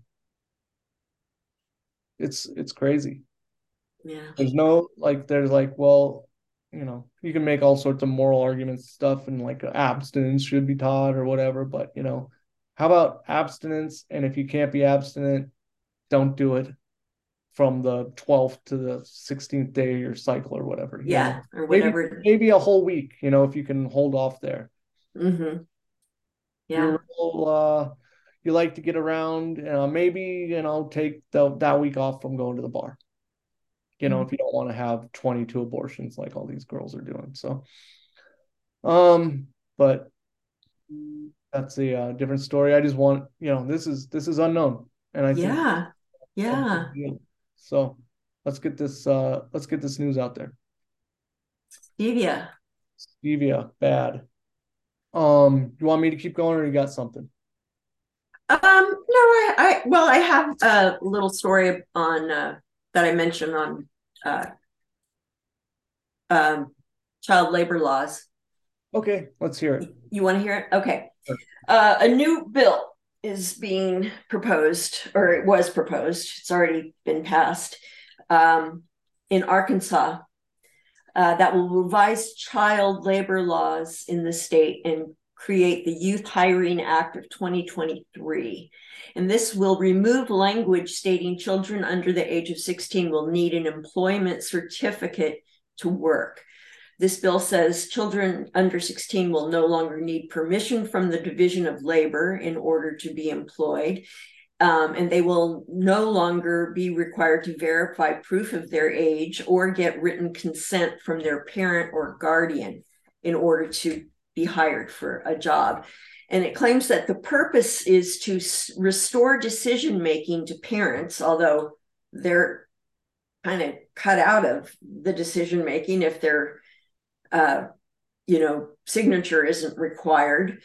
it's it's crazy. Yeah. There's no like there's like, well, you know, you can make all sorts of moral arguments and stuff, and like abstinence should be taught or whatever, but you know, how about abstinence? And if you can't be abstinent, don't do it from the twelfth to the sixteenth day of your cycle or whatever, you Yeah. know. Or Maybe whatever. maybe a whole week, you know, if you can hold off there. Mm-hmm. Yeah. You're real, uh you like to get around, uh, maybe, you know, take the, that week off from going to the bar, you know, if you don't want to have twenty-two abortions like all these girls are doing. So, um, but that's a uh, different story. I just want, you know, this is this is unknown, and I think Yeah. a Yeah. big deal. So let's get this uh let's get this news out there. Stevia. Stevia, bad. Um, you want me to keep going, or you got something? Um, no, I, I, well, I have a little story on, uh, that I mentioned on, uh, um, child labor laws. Okay, let's hear it. You want to hear it? Okay. Sure. Uh, a new bill is being proposed, or it was proposed. It's already been passed, um, in Arkansas, uh, that will revise child labor laws in the state and create the Youth Hiring Act of twenty twenty-three. And this will remove language stating children under the age of sixteen will need an employment certificate to work. This bill says children under sixteen will no longer need permission from the Division of Labor in order to be employed. Um, and they will no longer be required to verify proof of their age or get written consent from their parent or guardian in order to be hired for a job. And it claims that the purpose is to s- restore decision making to parents, although they're kind of cut out of the decision making if their uh, you know, signature isn't required.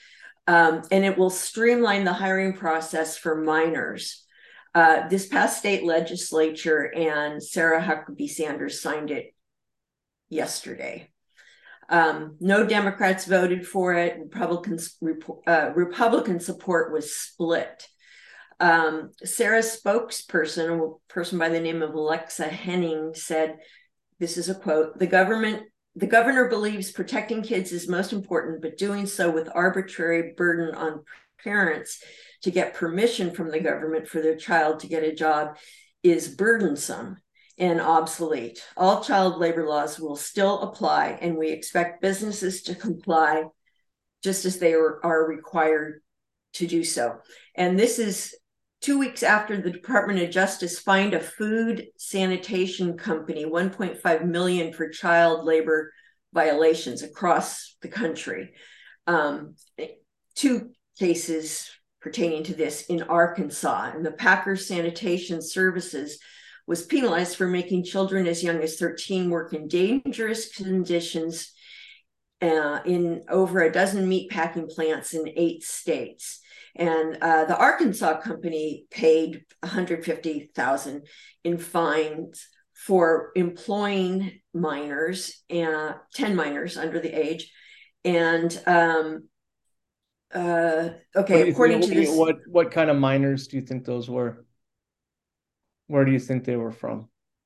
Um, and it will streamline the hiring process for minors. Uh, this past state legislature, and Sarah Huckabee Sanders signed it yesterday. Um, no Democrats voted for it. Republicans, uh, Republican support was split. Um, Sarah's spokesperson, a person by the name of Alexa Henning, said, this is a quote, the government, the governor believes protecting kids is most important, but doing so with arbitrary burden on parents to get permission from the government for their child to get a job is burdensome and obsolete. All child labor laws will still apply, and we expect businesses to comply just as they are, are required to do so. And this is two weeks after the Department of Justice fined a food sanitation company one point five million dollars for child labor violations across the country. Um, two cases pertaining to this in Arkansas, and the Packer Sanitation Services was penalized for making children as young as thirteen work in dangerous conditions uh, in over a dozen meat packing plants in eight states. And uh, the Arkansas company paid one hundred fifty thousand dollars in fines for employing minors, uh, ten minors under the age. And um, uh, okay, according think, to this, what what kind of minors do you think those were? Where do you think they were from?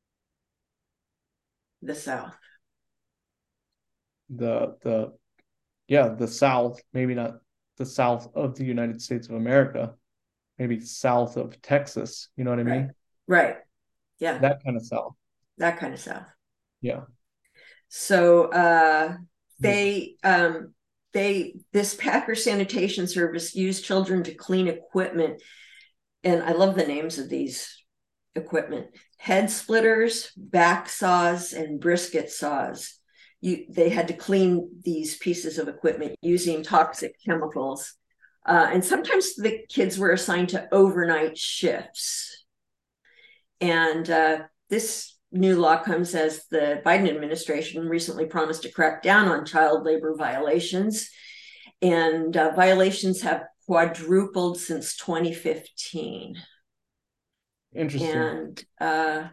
The South. The the yeah, the South, maybe not the South of the United States of America, maybe south of Texas. You know what I mean? Right. Right. Yeah. That kind of South. That kind of South. Yeah. So uh, they um, they this Packer Sanitation Service used children to clean equipment, and I love the names of these equipment: head splitters, back saws, and brisket saws. You, they had to clean these pieces of equipment using toxic chemicals. Uh, and sometimes the kids were assigned to overnight shifts. And uh, this new law comes as the Biden administration recently promised to crack down on child labor violations. And uh, violations have quadrupled since twenty fifteen. Interesting. And uh,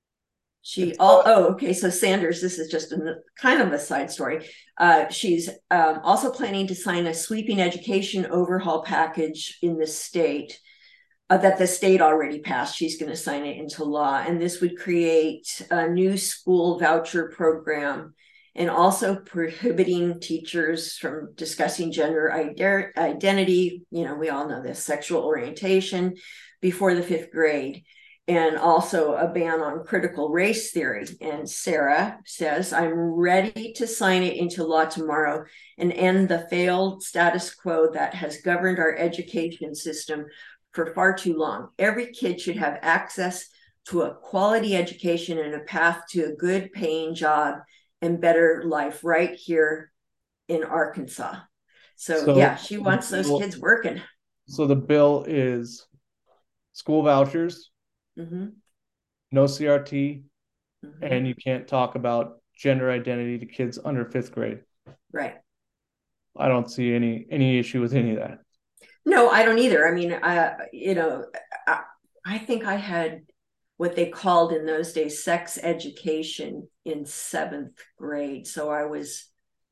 She all oh okay so Sanders, this is just a kind of a side story. Uh, she's um, also planning to sign a sweeping education overhaul package in the state uh, that the state already passed. She's going to sign it into law, and this would create a new school voucher program, and also prohibiting teachers from discussing gender ide- identity. You know, we all know this, sexual orientation, before the fifth grade. And also a ban on critical race theory. And Sarah says, I'm ready to sign it into law tomorrow and end the failed status quo that has governed our education system for far too long. Every kid should have access to a quality education and a path to a good paying job and better life right here in Arkansas. So, so yeah, she wants those bill, kids working. So the bill is school vouchers, mm-hmm. no C R T, mm-hmm. and you can't talk about gender identity to kids under fifth grade. Right. I don't see any any issue with any of that. No, I don't either. I mean, I, you know, I, I think I had what they called in those days sex education in seventh grade. So I was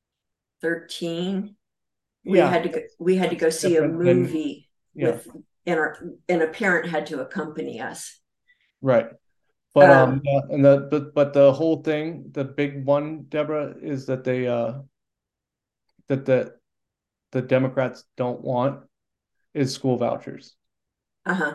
thirteen. We yeah. had to go, we had to go see a movie than, yeah. with, and our and a parent had to accompany us. Right. But um, um yeah, and the but but the whole thing, the big one, Deborah, is that they uh that the the Democrats don't want is school vouchers. Uh-huh.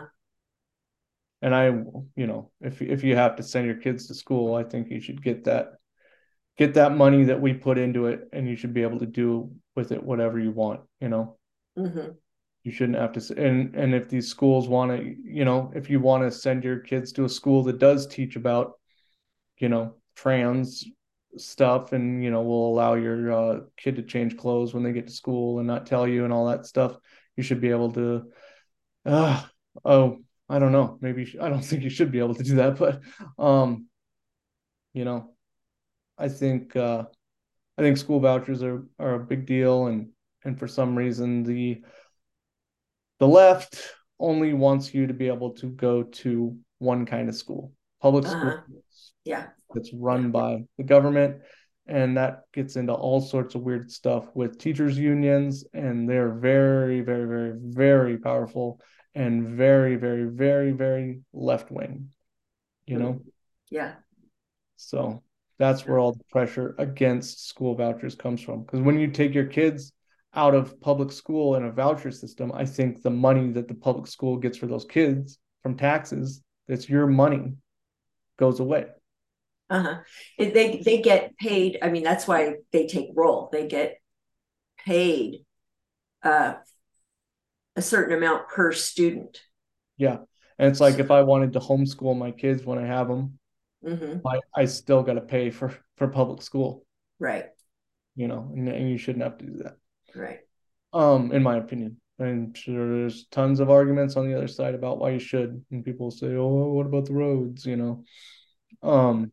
And I, you know, if if you have to send your kids to school, I think you should get that get that money that we put into it, and you should be able to do with it whatever you want, you know. Mm-hmm. You shouldn't have to, and and if these schools want to, you know, if you want to send your kids to a school that does teach about, you know, trans stuff, and you know, will allow your uh, kid to change clothes when they get to school and not tell you and all that stuff, you should be able to. Uh, oh, I don't know. Maybe I don't think you should be able to do that, but um, you know, I think uh, I think school vouchers are are a big deal, and And for some reason, the the left only wants you to be able to go to one kind of school, public school. Uh-huh. Yeah. That's run by the government. And that gets into all sorts of weird stuff with teachers' unions. And they're very, very, very, very powerful and very, very, very, very left wing, you know? Yeah. So that's where all the pressure against school vouchers comes from. Because when you take your kids out of public school in a voucher system, I think the money that the public school gets for those kids from taxes, that's your money, goes away. Uh-huh. It, they they get paid. I mean, that's why they take roll. They get paid uh, a certain amount per student. Yeah. And it's like if I wanted to homeschool my kids when I have them, Mm-hmm. I, I still got to pay for, for public school, Right. you know, and, and you shouldn't have to do that. Right. Um, in my opinion. I'm sure there's tons of arguments on the other side about why you should. And people say, oh, what about the roads, you know? Um,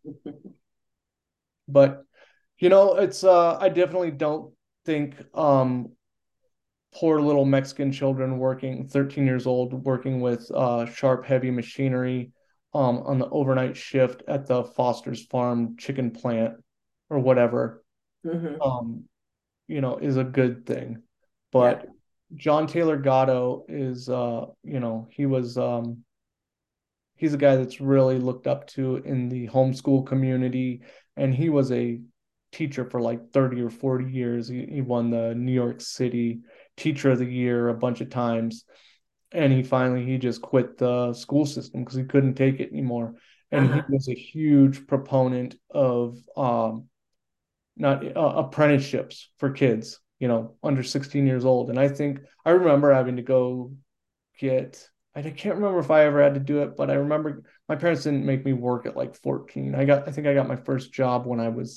but you know, it's uh I definitely don't think um poor little Mexican children working thirteen years old working with uh sharp heavy machinery um on the overnight shift at the Foster's Farm chicken plant or whatever Mm-hmm. um you know is a good thing. Yeah. But John Taylor Gatto is uh you know he was um he's a guy that's really looked up to in the homeschool community, and he was a teacher for like thirty or forty years. He, he won the New York City Teacher of the Year a bunch of times, and he finally he just quit the school system because he couldn't take it anymore. And he Uh-huh. was a huge proponent of um, not uh, apprenticeships for kids, you know, under sixteen years old. And I think I remember having to go get I can't remember if I ever had to do it, but I remember my parents didn't make me work at like fourteen. I got I think I got my first job when I was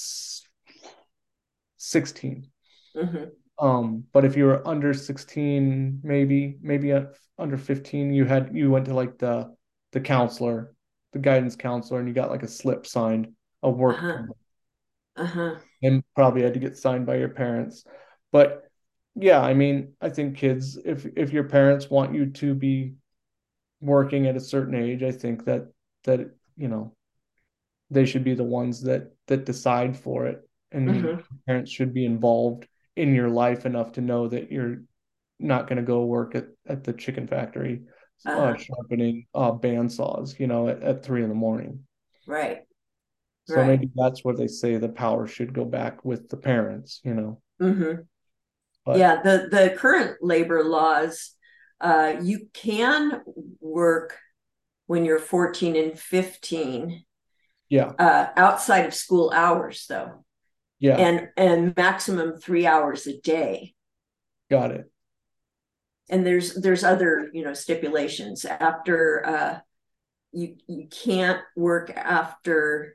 sixteen. Mm-hmm. Um, but if you were under sixteen, maybe maybe under fifteen, you had you went to like the the counselor, the guidance counselor, and you got like a slip signed, a work Uh-huh. permit, Uh-huh. and probably had to get signed by your parents. But yeah, I mean, I think kids, if if your parents want you to be working at a certain age, I think that that you know they should be the ones that that decide for it, and you, Mm-hmm. parents should be involved in your life enough to know that you're not going to go work at, at the chicken factory uh, Uh-huh. sharpening uh, bandsaws, you know, at, at three in the morning. Right. So Right. maybe that's where they say the power should go back with the parents, you know. Mm-hmm. But Yeah, the the current labor laws, uh, you can work when you're fourteen and fifteen, yeah, uh, outside of school hours, though, yeah, and and maximum three hours a day. got it. And there's there's other, you know, stipulations. After uh, you you can't work after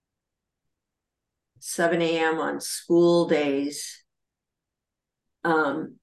seven a m on school days. Um,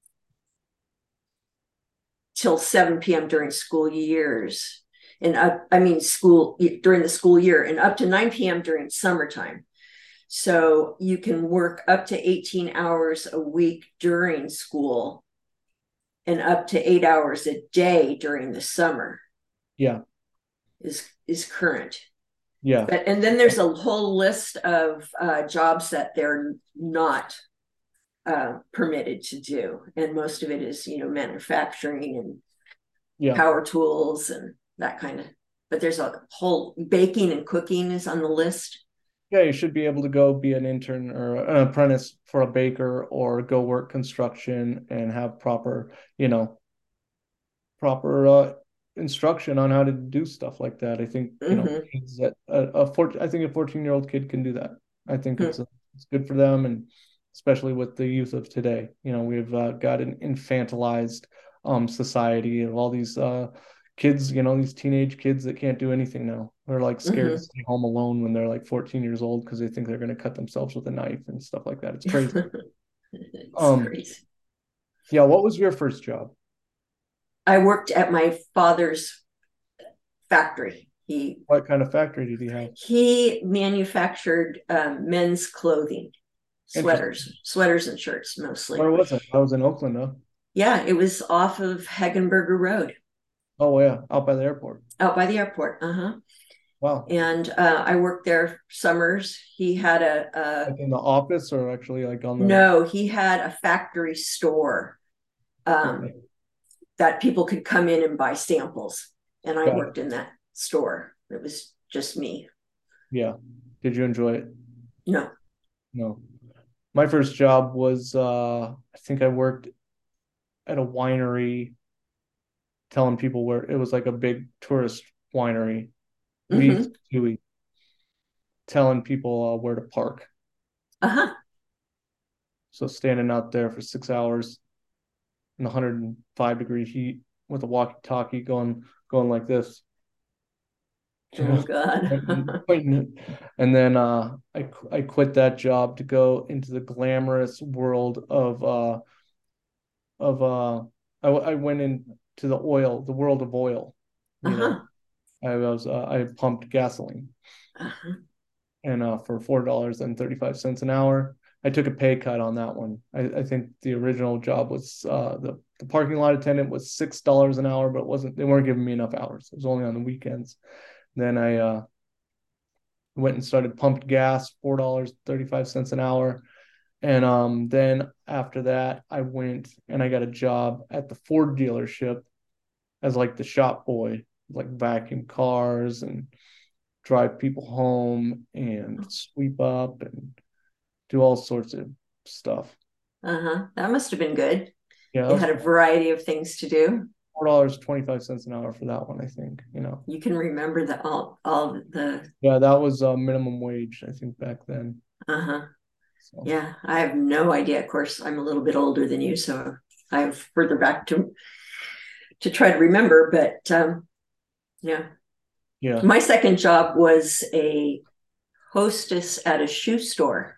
till seven p m during school years, and up, I mean school during the school year, and up to nine p m during summertime. So you can work up to eighteen hours a week during school and up to eight hours a day during the summer Yeah, is is current. yeah, But and then there's a whole list of uh, jobs that they're not uh, permitted to do, and most of it is, you know, manufacturing and yeah. power tools and that kind of. But there's a whole baking and cooking is on the list. Yeah, you should be able to go be an intern or an apprentice for a baker or go work construction and have proper, you know, proper uh, instruction on how to do stuff like that. I think, you know, Mm-hmm. kids that a, a four, I think a fourteen year old kid can do that. I think it's Hmm. a, it's good for them, and especially with the youth of today. You know, we've uh, got an infantilized um society of all these uh kids, you know, these teenage kids that can't do anything now. They're like scared to Mm-hmm. stay home alone when they're like fourteen years old because they think they're going to cut themselves with a knife and stuff like that. It's crazy. It's Um, crazy. yeah, what was your first job? I worked at my father's factory. He What kind of factory did he have? he manufactured um, men's clothing. Interesting. sweaters, sweaters and shirts mostly. Where was it? I was in Oakland, huh? Yeah, it was off of Hagenberger Road, Oh yeah, out by the airport. out by the airport. Uh-huh. Wow. And uh, I worked there summers. He had a, a Like in the office or actually like on the no, he had a factory store um, okay. that people could come in and buy samples. And I Got worked it. in that store. It was just me. Yeah. Did you enjoy it? No. No. My first job was uh I think I worked at a winery telling people where it was like a big tourist winery, Lee's Mm-hmm. Huey, telling people uh, where to park. Uh-huh. So standing out there for six hours in one hundred five degree heat with a walkie-talkie going going like this. Oh God. And then uh, I I quit that job to go into the glamorous world of uh of uh I, I went into the oil, the world of oil. You know, Uh-huh. I was uh, I pumped gasoline, Uh-huh. and uh, for four dollars and thirty five cents an hour. I took a pay cut on that one. I, I think the original job was uh, the the parking lot attendant was six dollars an hour, but it wasn't. They weren't giving me enough hours. It was only on the weekends. Then I uh, went and started pumped gas, four dollars thirty five cents an hour, and um, then after that, I went and I got a job at the Ford dealership as like the shop boy, like vacuum cars and drive people home and sweep up and do all sorts of stuff. Uh-huh. That must have been good. Yeah, that You was had a variety of things to do. four dollars twenty five cents an hour for that one. I think you know. You can remember the all all the Yeah, that was uh, minimum wage. I think back then. uh-huh. So Yeah, I have no idea. Of course, I'm a little bit older than you, so I have further back to to try to remember. But um, yeah, yeah, my second job was a hostess at a shoe store.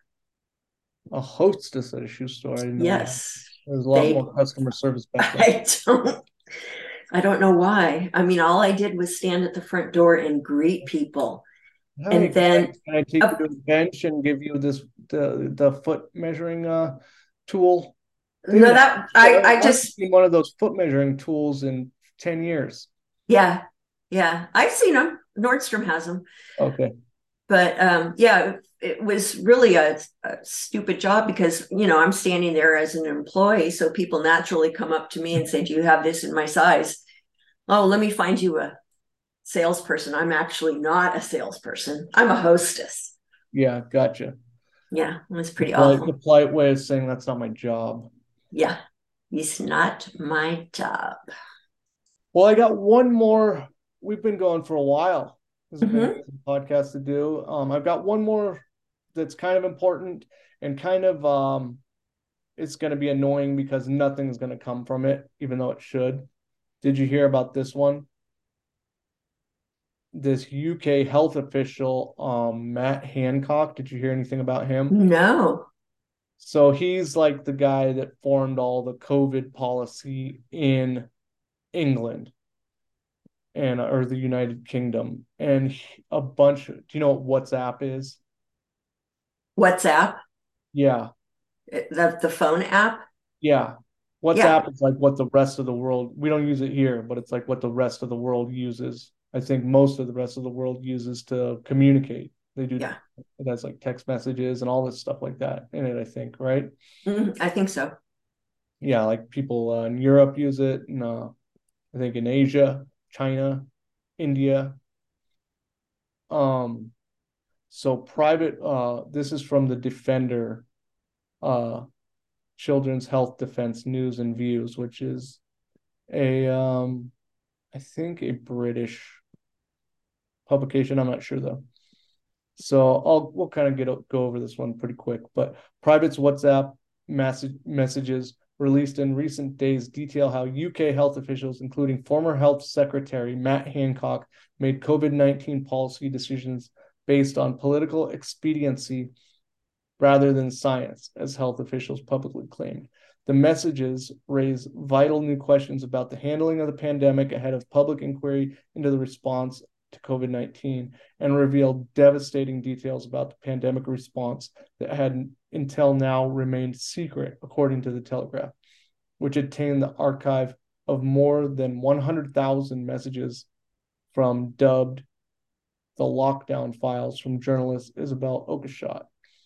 a hostess at a shoe store. I didn't know that. Yes, There was a lot they. more customer service back then. I don't. I don't know why. I mean, all I did was stand at the front door and greet people, Hi, and can I, then can I take uh, you to the bench and give you this the the foot measuring uh tool? They no, didn't have, that I I I haven't just seen one of those foot measuring tools in ten years. yeah yeah I've seen them. Nordstrom has them. Okay. But um, yeah, it was really a, a stupid job because, you know, I'm standing there as an employee. So people naturally come up to me and say, do you have this in my size? Oh, let me find you a salesperson. I'm actually not a salesperson. I'm a hostess. Yeah, gotcha. Yeah, it was The pretty polite, the awful. polite way of saying that's not my job. Yeah, it's not my job. Well, I got one more. We've been going for a while. This has been an Mm-hmm. easy podcast to do. Um, I've got one more that's kind of important and kind of um, it's going to be annoying because nothing's going to come from it, even though it should. Did you hear about this one? This U K health official, um, Matt Hancock. Did you hear anything about him? No. So he's like the guy that formed all the COVID policy in England and or the United Kingdom, and he- a bunch. Do you know what WhatsApp is? WhatsApp, Yeah, the, the phone app. yeah. Yeah. WhatsApp is like what the rest of the world. We don't use it here, but it's like what the rest of the world uses. I think most of the rest of the world uses to communicate. They do. Yeah. It has like text messages and all this stuff like that in it. I think, right? Mhm, I think so. Yeah, like people uh, in Europe use it, and uh, I think in Asia, China, India. Um, so private. Uh, this is from the Defender, uh, Children's Health Defense News and Views, which is a um, I think a British publication. I'm not sure though. So I'll we'll kind of get go over this one pretty quick. But private's WhatsApp message messages released in recent days detail how U K health officials, including former Health Secretary Matt Hancock, made COVID nineteen policy decisions based on political expediency rather than science, as health officials publicly claimed. The messages raise vital new questions about the handling of the pandemic ahead of public inquiry into the response to COVID nineteen and revealed devastating details about the pandemic response that had until now remained secret, according to the Telegraph, which obtained the archive of more than one hundred thousand messages from dubbed the lockdown files from journalist Isabel Oakeshott.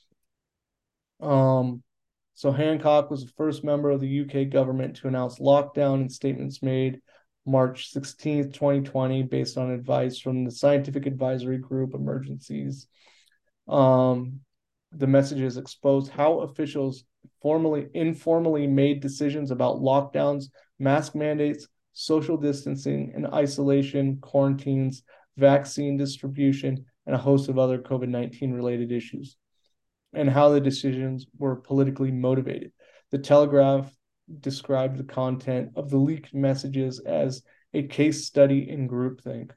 Um, so Hancock was the first member of the U K government to announce lockdown, and statements made March sixteenth, twenty twenty, based on advice from the Scientific Advisory Group Emergencies. Um, the messages exposed how officials formally, informally made decisions about lockdowns, mask mandates, social distancing and isolation, quarantines, vaccine distribution, and a host of other COVID nineteen related issues, and how the decisions were politically motivated. The Telegraph described the content of the leaked messages as a case study in groupthink.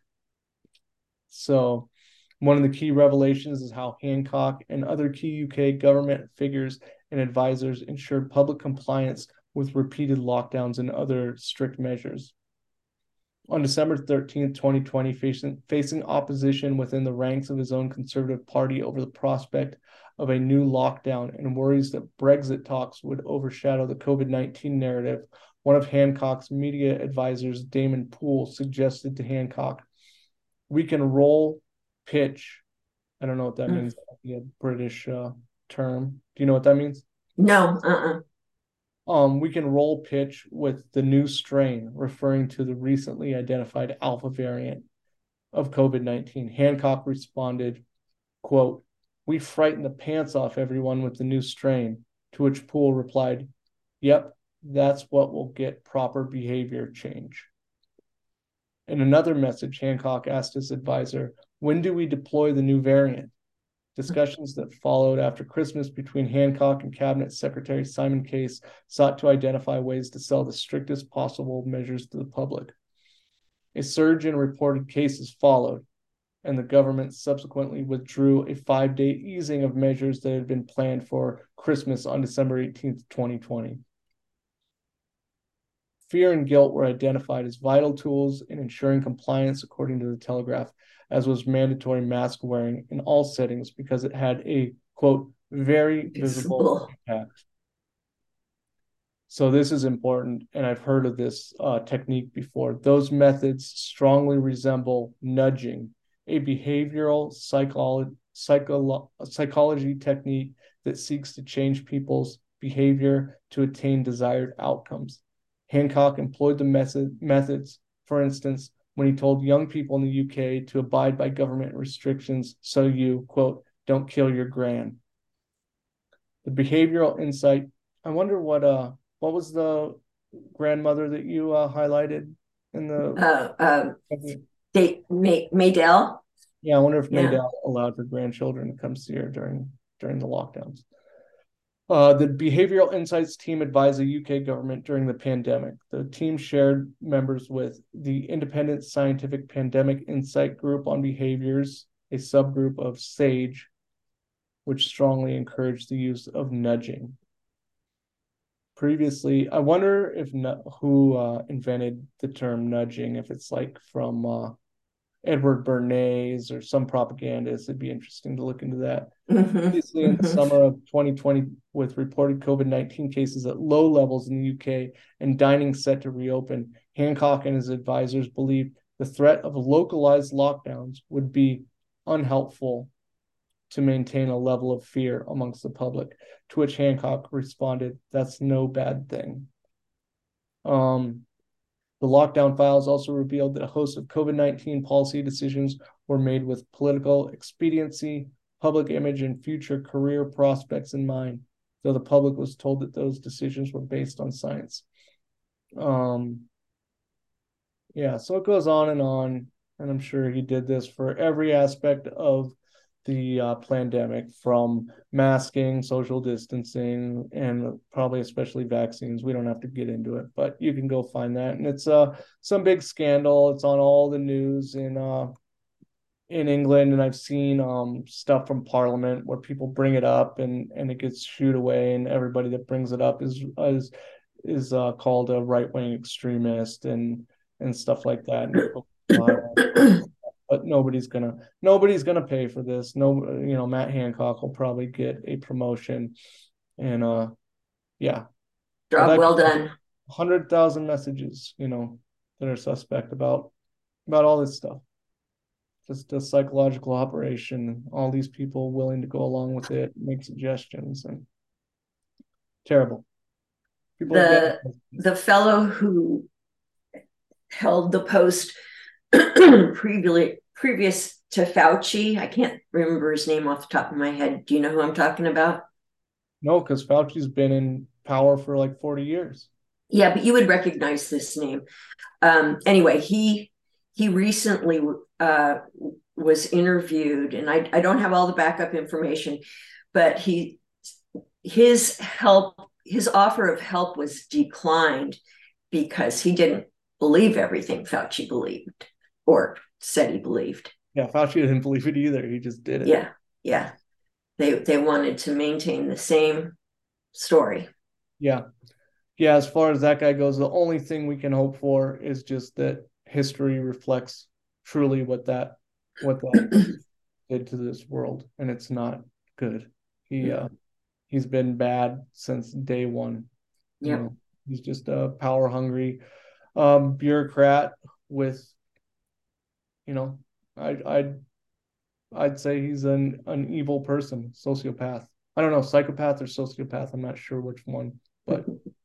So, one of the key revelations is how Hancock and other key U K government figures and advisors ensured public compliance with repeated lockdowns and other strict measures. On December thirteenth, twenty twenty, facing, facing opposition within the ranks of his own Conservative Party over the prospect of a new lockdown and worries that Brexit talks would overshadow the COVID nineteen narrative, one of Hancock's media advisors, Damon Poole, suggested to Hancock, "We can roll pitch." I don't know what that mm. means. A British uh, term. Do you know what that means? No. Uh-uh. Um, we can roll pitch with the new strain, referring to the recently identified alpha variant of COVID nineteen. Hancock responded, quote, "We frightened the pants off everyone with the new strain," to which Poole replied, "Yep, that's what will get proper behavior change." In another message, Hancock asked his advisor, "When do we deploy the new variant?" Discussions that followed after Christmas between Hancock and Cabinet Secretary Simon Case sought to identify ways to sell the strictest possible measures to the public. A surge in reported cases followed, and the government subsequently withdrew a five-day easing of measures that had been planned for Christmas on December eighteenth, twenty twenty. Fear and guilt were identified as vital tools in ensuring compliance, according to the Telegraph, as was mandatory mask wearing in all settings because it had a, quote, very visible impact. So this is important, and I've heard of this uh, technique before. Those methods strongly resemble nudging, a behavioral psycholo- psycholo- psychology technique that seeks to change people's behavior to attain desired outcomes. Hancock employed the method, methods, for instance, when he told young people in the U K to abide by government restrictions so you, quote, don't kill your gran. The behavioral insight, I wonder what uh what was the grandmother that you uh, highlighted in the uh, uh, they, May, Maydell. Yeah, I wonder if yeah. Maydell allowed her grandchildren to come see her during during the lockdowns. Uh, the Behavioral Insights team advised the U K government during the pandemic. The team shared members with the Independent Scientific Pandemic Insight Group on Behaviors, a subgroup of SAGE, which strongly encouraged the use of nudging. Previously, I wonder if who uh, invented the term nudging, if it's like from uh, Edward Bernays or some propagandist. It'd be interesting to look into that. Mm-hmm. Previously, in the mm-hmm. summer of twenty twenty, with reported COVID nineteen cases at low levels in the U K and dining set to reopen, Hancock and his advisors believed the threat of localized lockdowns would be unhelpful to maintain a level of fear amongst the public, to which Hancock responded, "That's no bad thing." Um, The lockdown files also revealed that a host of COVID nineteen policy decisions were made with political expediency, public image, and future career prospects in mind, though the public was told that those decisions were based on science. Um, yeah, so it goes on and on, and I'm sure he did this for every aspect of the uh, pandemic, from masking, social distancing, and probably especially vaccines. We don't have to get into it, but you can go find that. And it's uh, some big scandal. It's on all the news in uh, in England, and I've seen um, stuff from Parliament where people bring it up and, and it gets shooed away, and everybody that brings it up is is is uh, called a right-wing extremist and and stuff like that. And but nobody's gonna nobody's gonna pay for this. No, you know, Matt Hancock will probably get a promotion, and uh, yeah, but Job that well done. hundred thousand messages, you know, that are suspect about about all this stuff. Just a psychological operation. All these people willing to go along with it, make suggestions, and terrible. People are getting The the fellow who held the post previously previous to Fauci, I can't remember his name off the top of my head. Do you know who I'm talking about? no, because Fauci's been in power for like forty years. Yeah, but you would recognize this name. Um, anyway, he he recently uh, was interviewed, and I, I don't have all the backup information, but he his help his offer of help was declined because he didn't believe everything Fauci believed or said he believed. Yeah, Fauci didn't believe it either. He just did it. Yeah, yeah. They they wanted to maintain the same story. Yeah. Yeah, as far as that guy goes, the only thing we can hope for is just that history reflects truly what that what that did to this world, and it's not good. He uh he's been bad since day one. You Yep. know, he's just a power hungry um bureaucrat with, you know, I I'd I'd say he's an an evil person, sociopath. I don't know, psychopath or sociopath. I'm not sure which one, but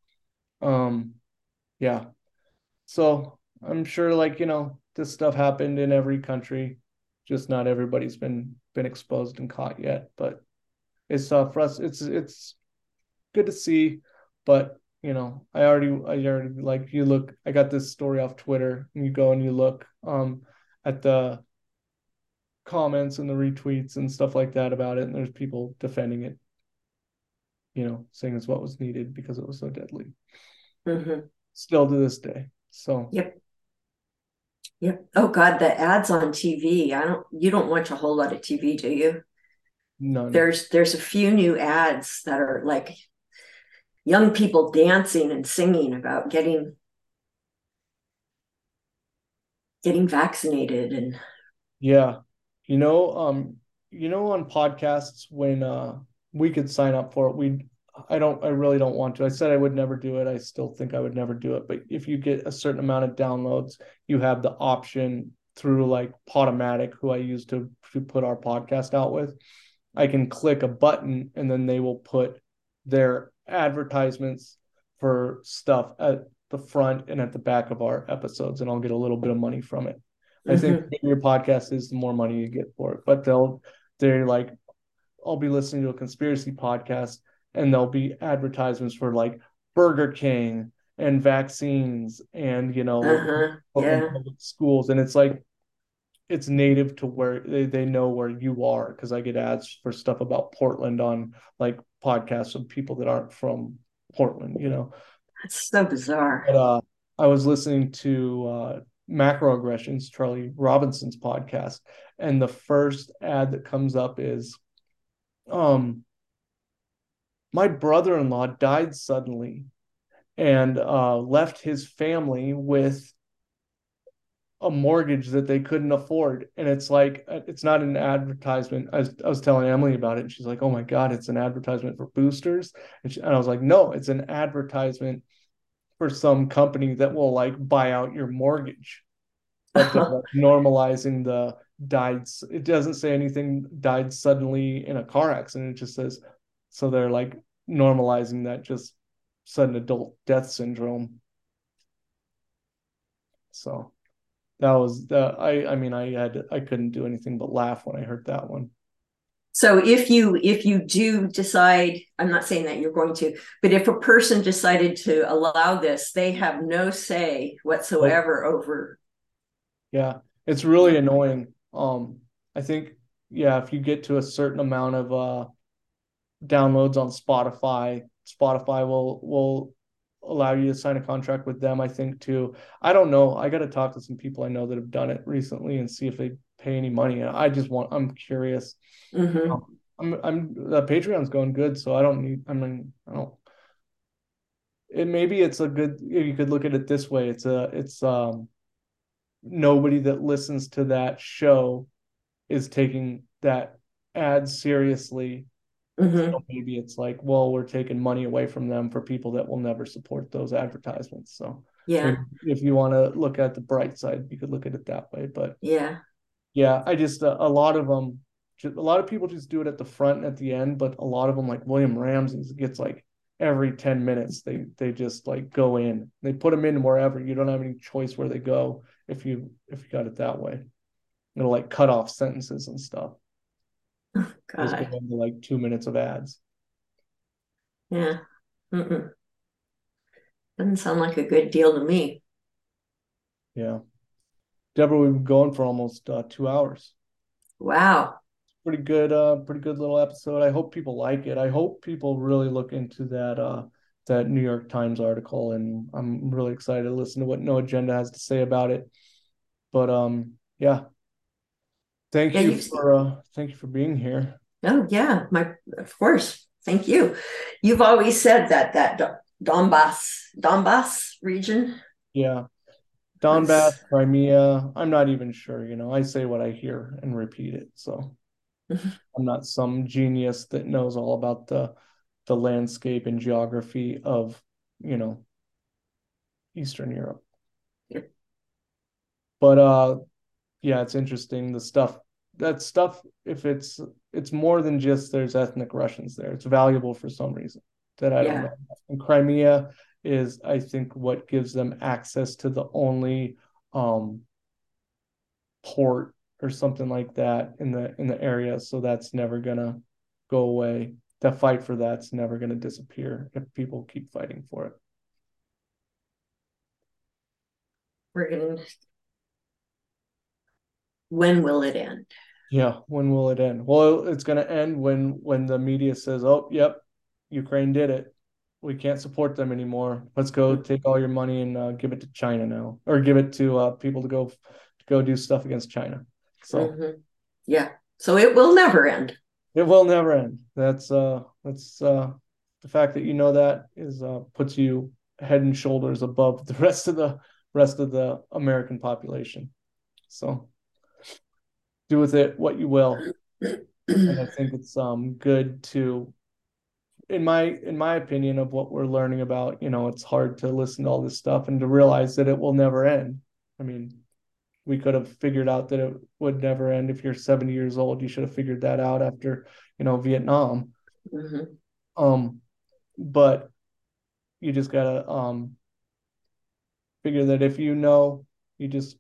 um yeah. So I'm sure, like, you know, this stuff happened in every country, just not everybody's been been exposed and caught yet. But it's uh for us, it's it's good to see. But you know, I already I already like you look, I got this story off Twitter, and you go and you look um at the comments and the retweets and stuff like that about it, and there's people defending it, you know, saying it's what was needed because it was so deadly. Mm-hmm. Still to this day. So Yep. Yep. Oh God, the ads on T V. I don't you don't watch a whole lot of T V, do you? none. There's there's a few new ads that are like young people dancing and singing about getting getting vaccinated and Yeah. You know, um, you know, on podcasts when uh we could sign up for it, we I don't I really don't want to. I said I would never do it. I still think I would never do it. But if you get a certain amount of downloads, you have the option through like Podomatic, who I use to, to put our podcast out with. I can click a button and then they will put their advertisements for stuff at the front and at the back of our episodes, and I'll get a little bit of money from it. I think the bigger your podcast is, the more money you get for it. But they'll they're like, I'll be listening to a conspiracy podcast and there'll be advertisements for like Burger King and vaccines and, you know, uh-huh. Yeah. schools, and it's like it's native to where they, they know where you are, because I get ads for stuff about Portland on like podcasts of people that aren't from Portland, you know. That's so bizarre. But uh, I was listening to uh, Macroaggressions, Charlie Robinson's podcast, and the first ad that comes up is, um, my brother-in-law died suddenly and uh, left his family with a mortgage that they couldn't afford. And it's like, it's not an advertisement. I was, I was telling Emily about it, and she's like, oh my God, it's an advertisement for boosters. And, she, and I was like, no, it's an advertisement for some company that will like buy out your mortgage. But they're like normalizing the died. It doesn't say anything died suddenly in a car accident. It just says, so they're like normalizing that just sudden adult death syndrome. So that was the I I mean I had I couldn't do anything but laugh when I heard that one. So if you if you do decide, I'm not saying that you're going to, but if a person decided to allow this, they have no say whatsoever oh. over. Yeah, it's really annoying. Um, I think, yeah, if you get to a certain amount of uh downloads on Spotify, Spotify will will allow you to sign a contract with them, I think, too. I don't know. I got to talk to some people I know that have done it recently and see if they pay any money. I just want, I'm curious. Mm-hmm. Um, I'm, I'm, the Patreon's going good, so I don't need, I mean, I don't, it maybe it's a good, you could look at it this way. It's a, it's, um, nobody that listens to that show is taking that ad seriously. Mm-hmm. So maybe it's like, well, we're taking money away from them for people that will never support those advertisements. So Yeah. if you want to look at the bright side, you could look at it that way. But Yeah. yeah, I just uh, a lot of them, a lot of people just do it at the front and at the end, but a lot of them, like William Ramsey, gets like every ten minutes they they just like go in. They put them in wherever. You don't have any choice where they go if you if you got it that way. It'll like cut off sentences and stuff. Just go God. into like two minutes of ads. Yeah. Mm-mm. Doesn't sound like a good deal to me. Yeah. Deborah, we've been going for almost uh, two hours. Wow. Pretty good, uh, pretty good little episode. I hope people like it. I hope people really look into that uh that New York Times article, and I'm really excited to listen to what No Agenda has to say about it. But um, yeah, thank Yeah, you you've for uh, thank you for being here. Oh yeah, my of course. Thank you. You've always said that that Donbass Donbass region. Yeah, Donbass, Crimea. I'm not even sure. You know, I say what I hear and repeat it. So I'm not some genius that knows all about the the landscape and geography of, you know, Eastern Europe. But uh yeah, it's interesting. The stuff that stuff, if it's it's more than just there's ethnic Russians there. It's valuable for some reason that I don't Yeah. know. And Crimea is, I think, what gives them access to the only um port or something like that in the in the area. So that's never gonna go away. The fight for that's never gonna disappear if people keep fighting for it. We're gonna when will it end? Yeah, when will it end? Well, it's going to end when when the media says, "Oh, yep, Ukraine did it. We can't support them anymore. Let's go take all your money and uh, give it to China now, or give it to uh, people to go to go do stuff against China." So Mm-hmm. Yeah. So it will never end. it will never end. That's uh that's uh the fact that you know that is uh puts you head and shoulders above the rest of the rest of the American population. So do with it what you will. And I think it's um good to, in my in my opinion of what we're learning about, you know, it's hard to listen to all this stuff and to realize that it will never end. I mean, we could have figured out that it would never end. If you're seventy years old, you should have figured that out after, you know, Vietnam. Mm-hmm. Um, but you just gotta um figure that if you know, you just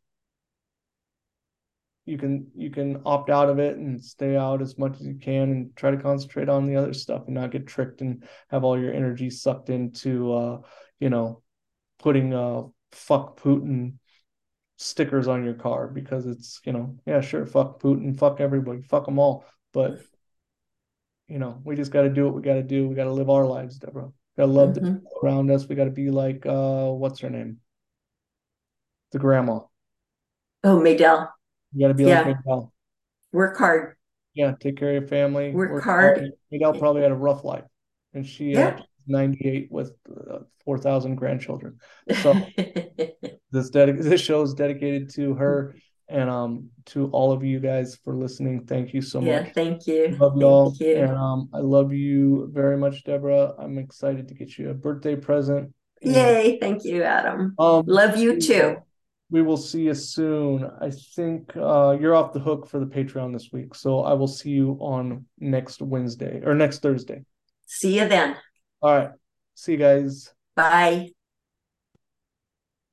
you can you can opt out of it and stay out as much as you can and try to concentrate on the other stuff and not get tricked and have all your energy sucked into uh you know putting uh fuck Putin stickers on your car because it's, you know, yeah, sure, fuck Putin, fuck everybody, fuck them all, but you know, we just got to do what we got to do. We got to live our lives, Deborah. Got to love the Mm-hmm. people around us. We got to be like uh what's her name, the grandma. Oh, Maydell. You got to be like Yeah. Miguel. Work hard. Yeah, take care of your family. Work Work hard. hard. Miguel probably had a rough life, and she uh Yeah. ninety-eight with uh, four thousand grandchildren. So this dedic- this show is dedicated to her and um to all of you guys for listening. Thank you so Yeah. much. Thank you. Love you all, Thank you. and um I love you very much, Deborah. I'm excited to get you a birthday present. And, Yay. Thank you, Adam. um, Love you we too. will, we will see you soon. I think uh you're off the hook for the Patreon this week, so I will see you on next Wednesday or next Thursday. See you then. All right, see you guys. Bye.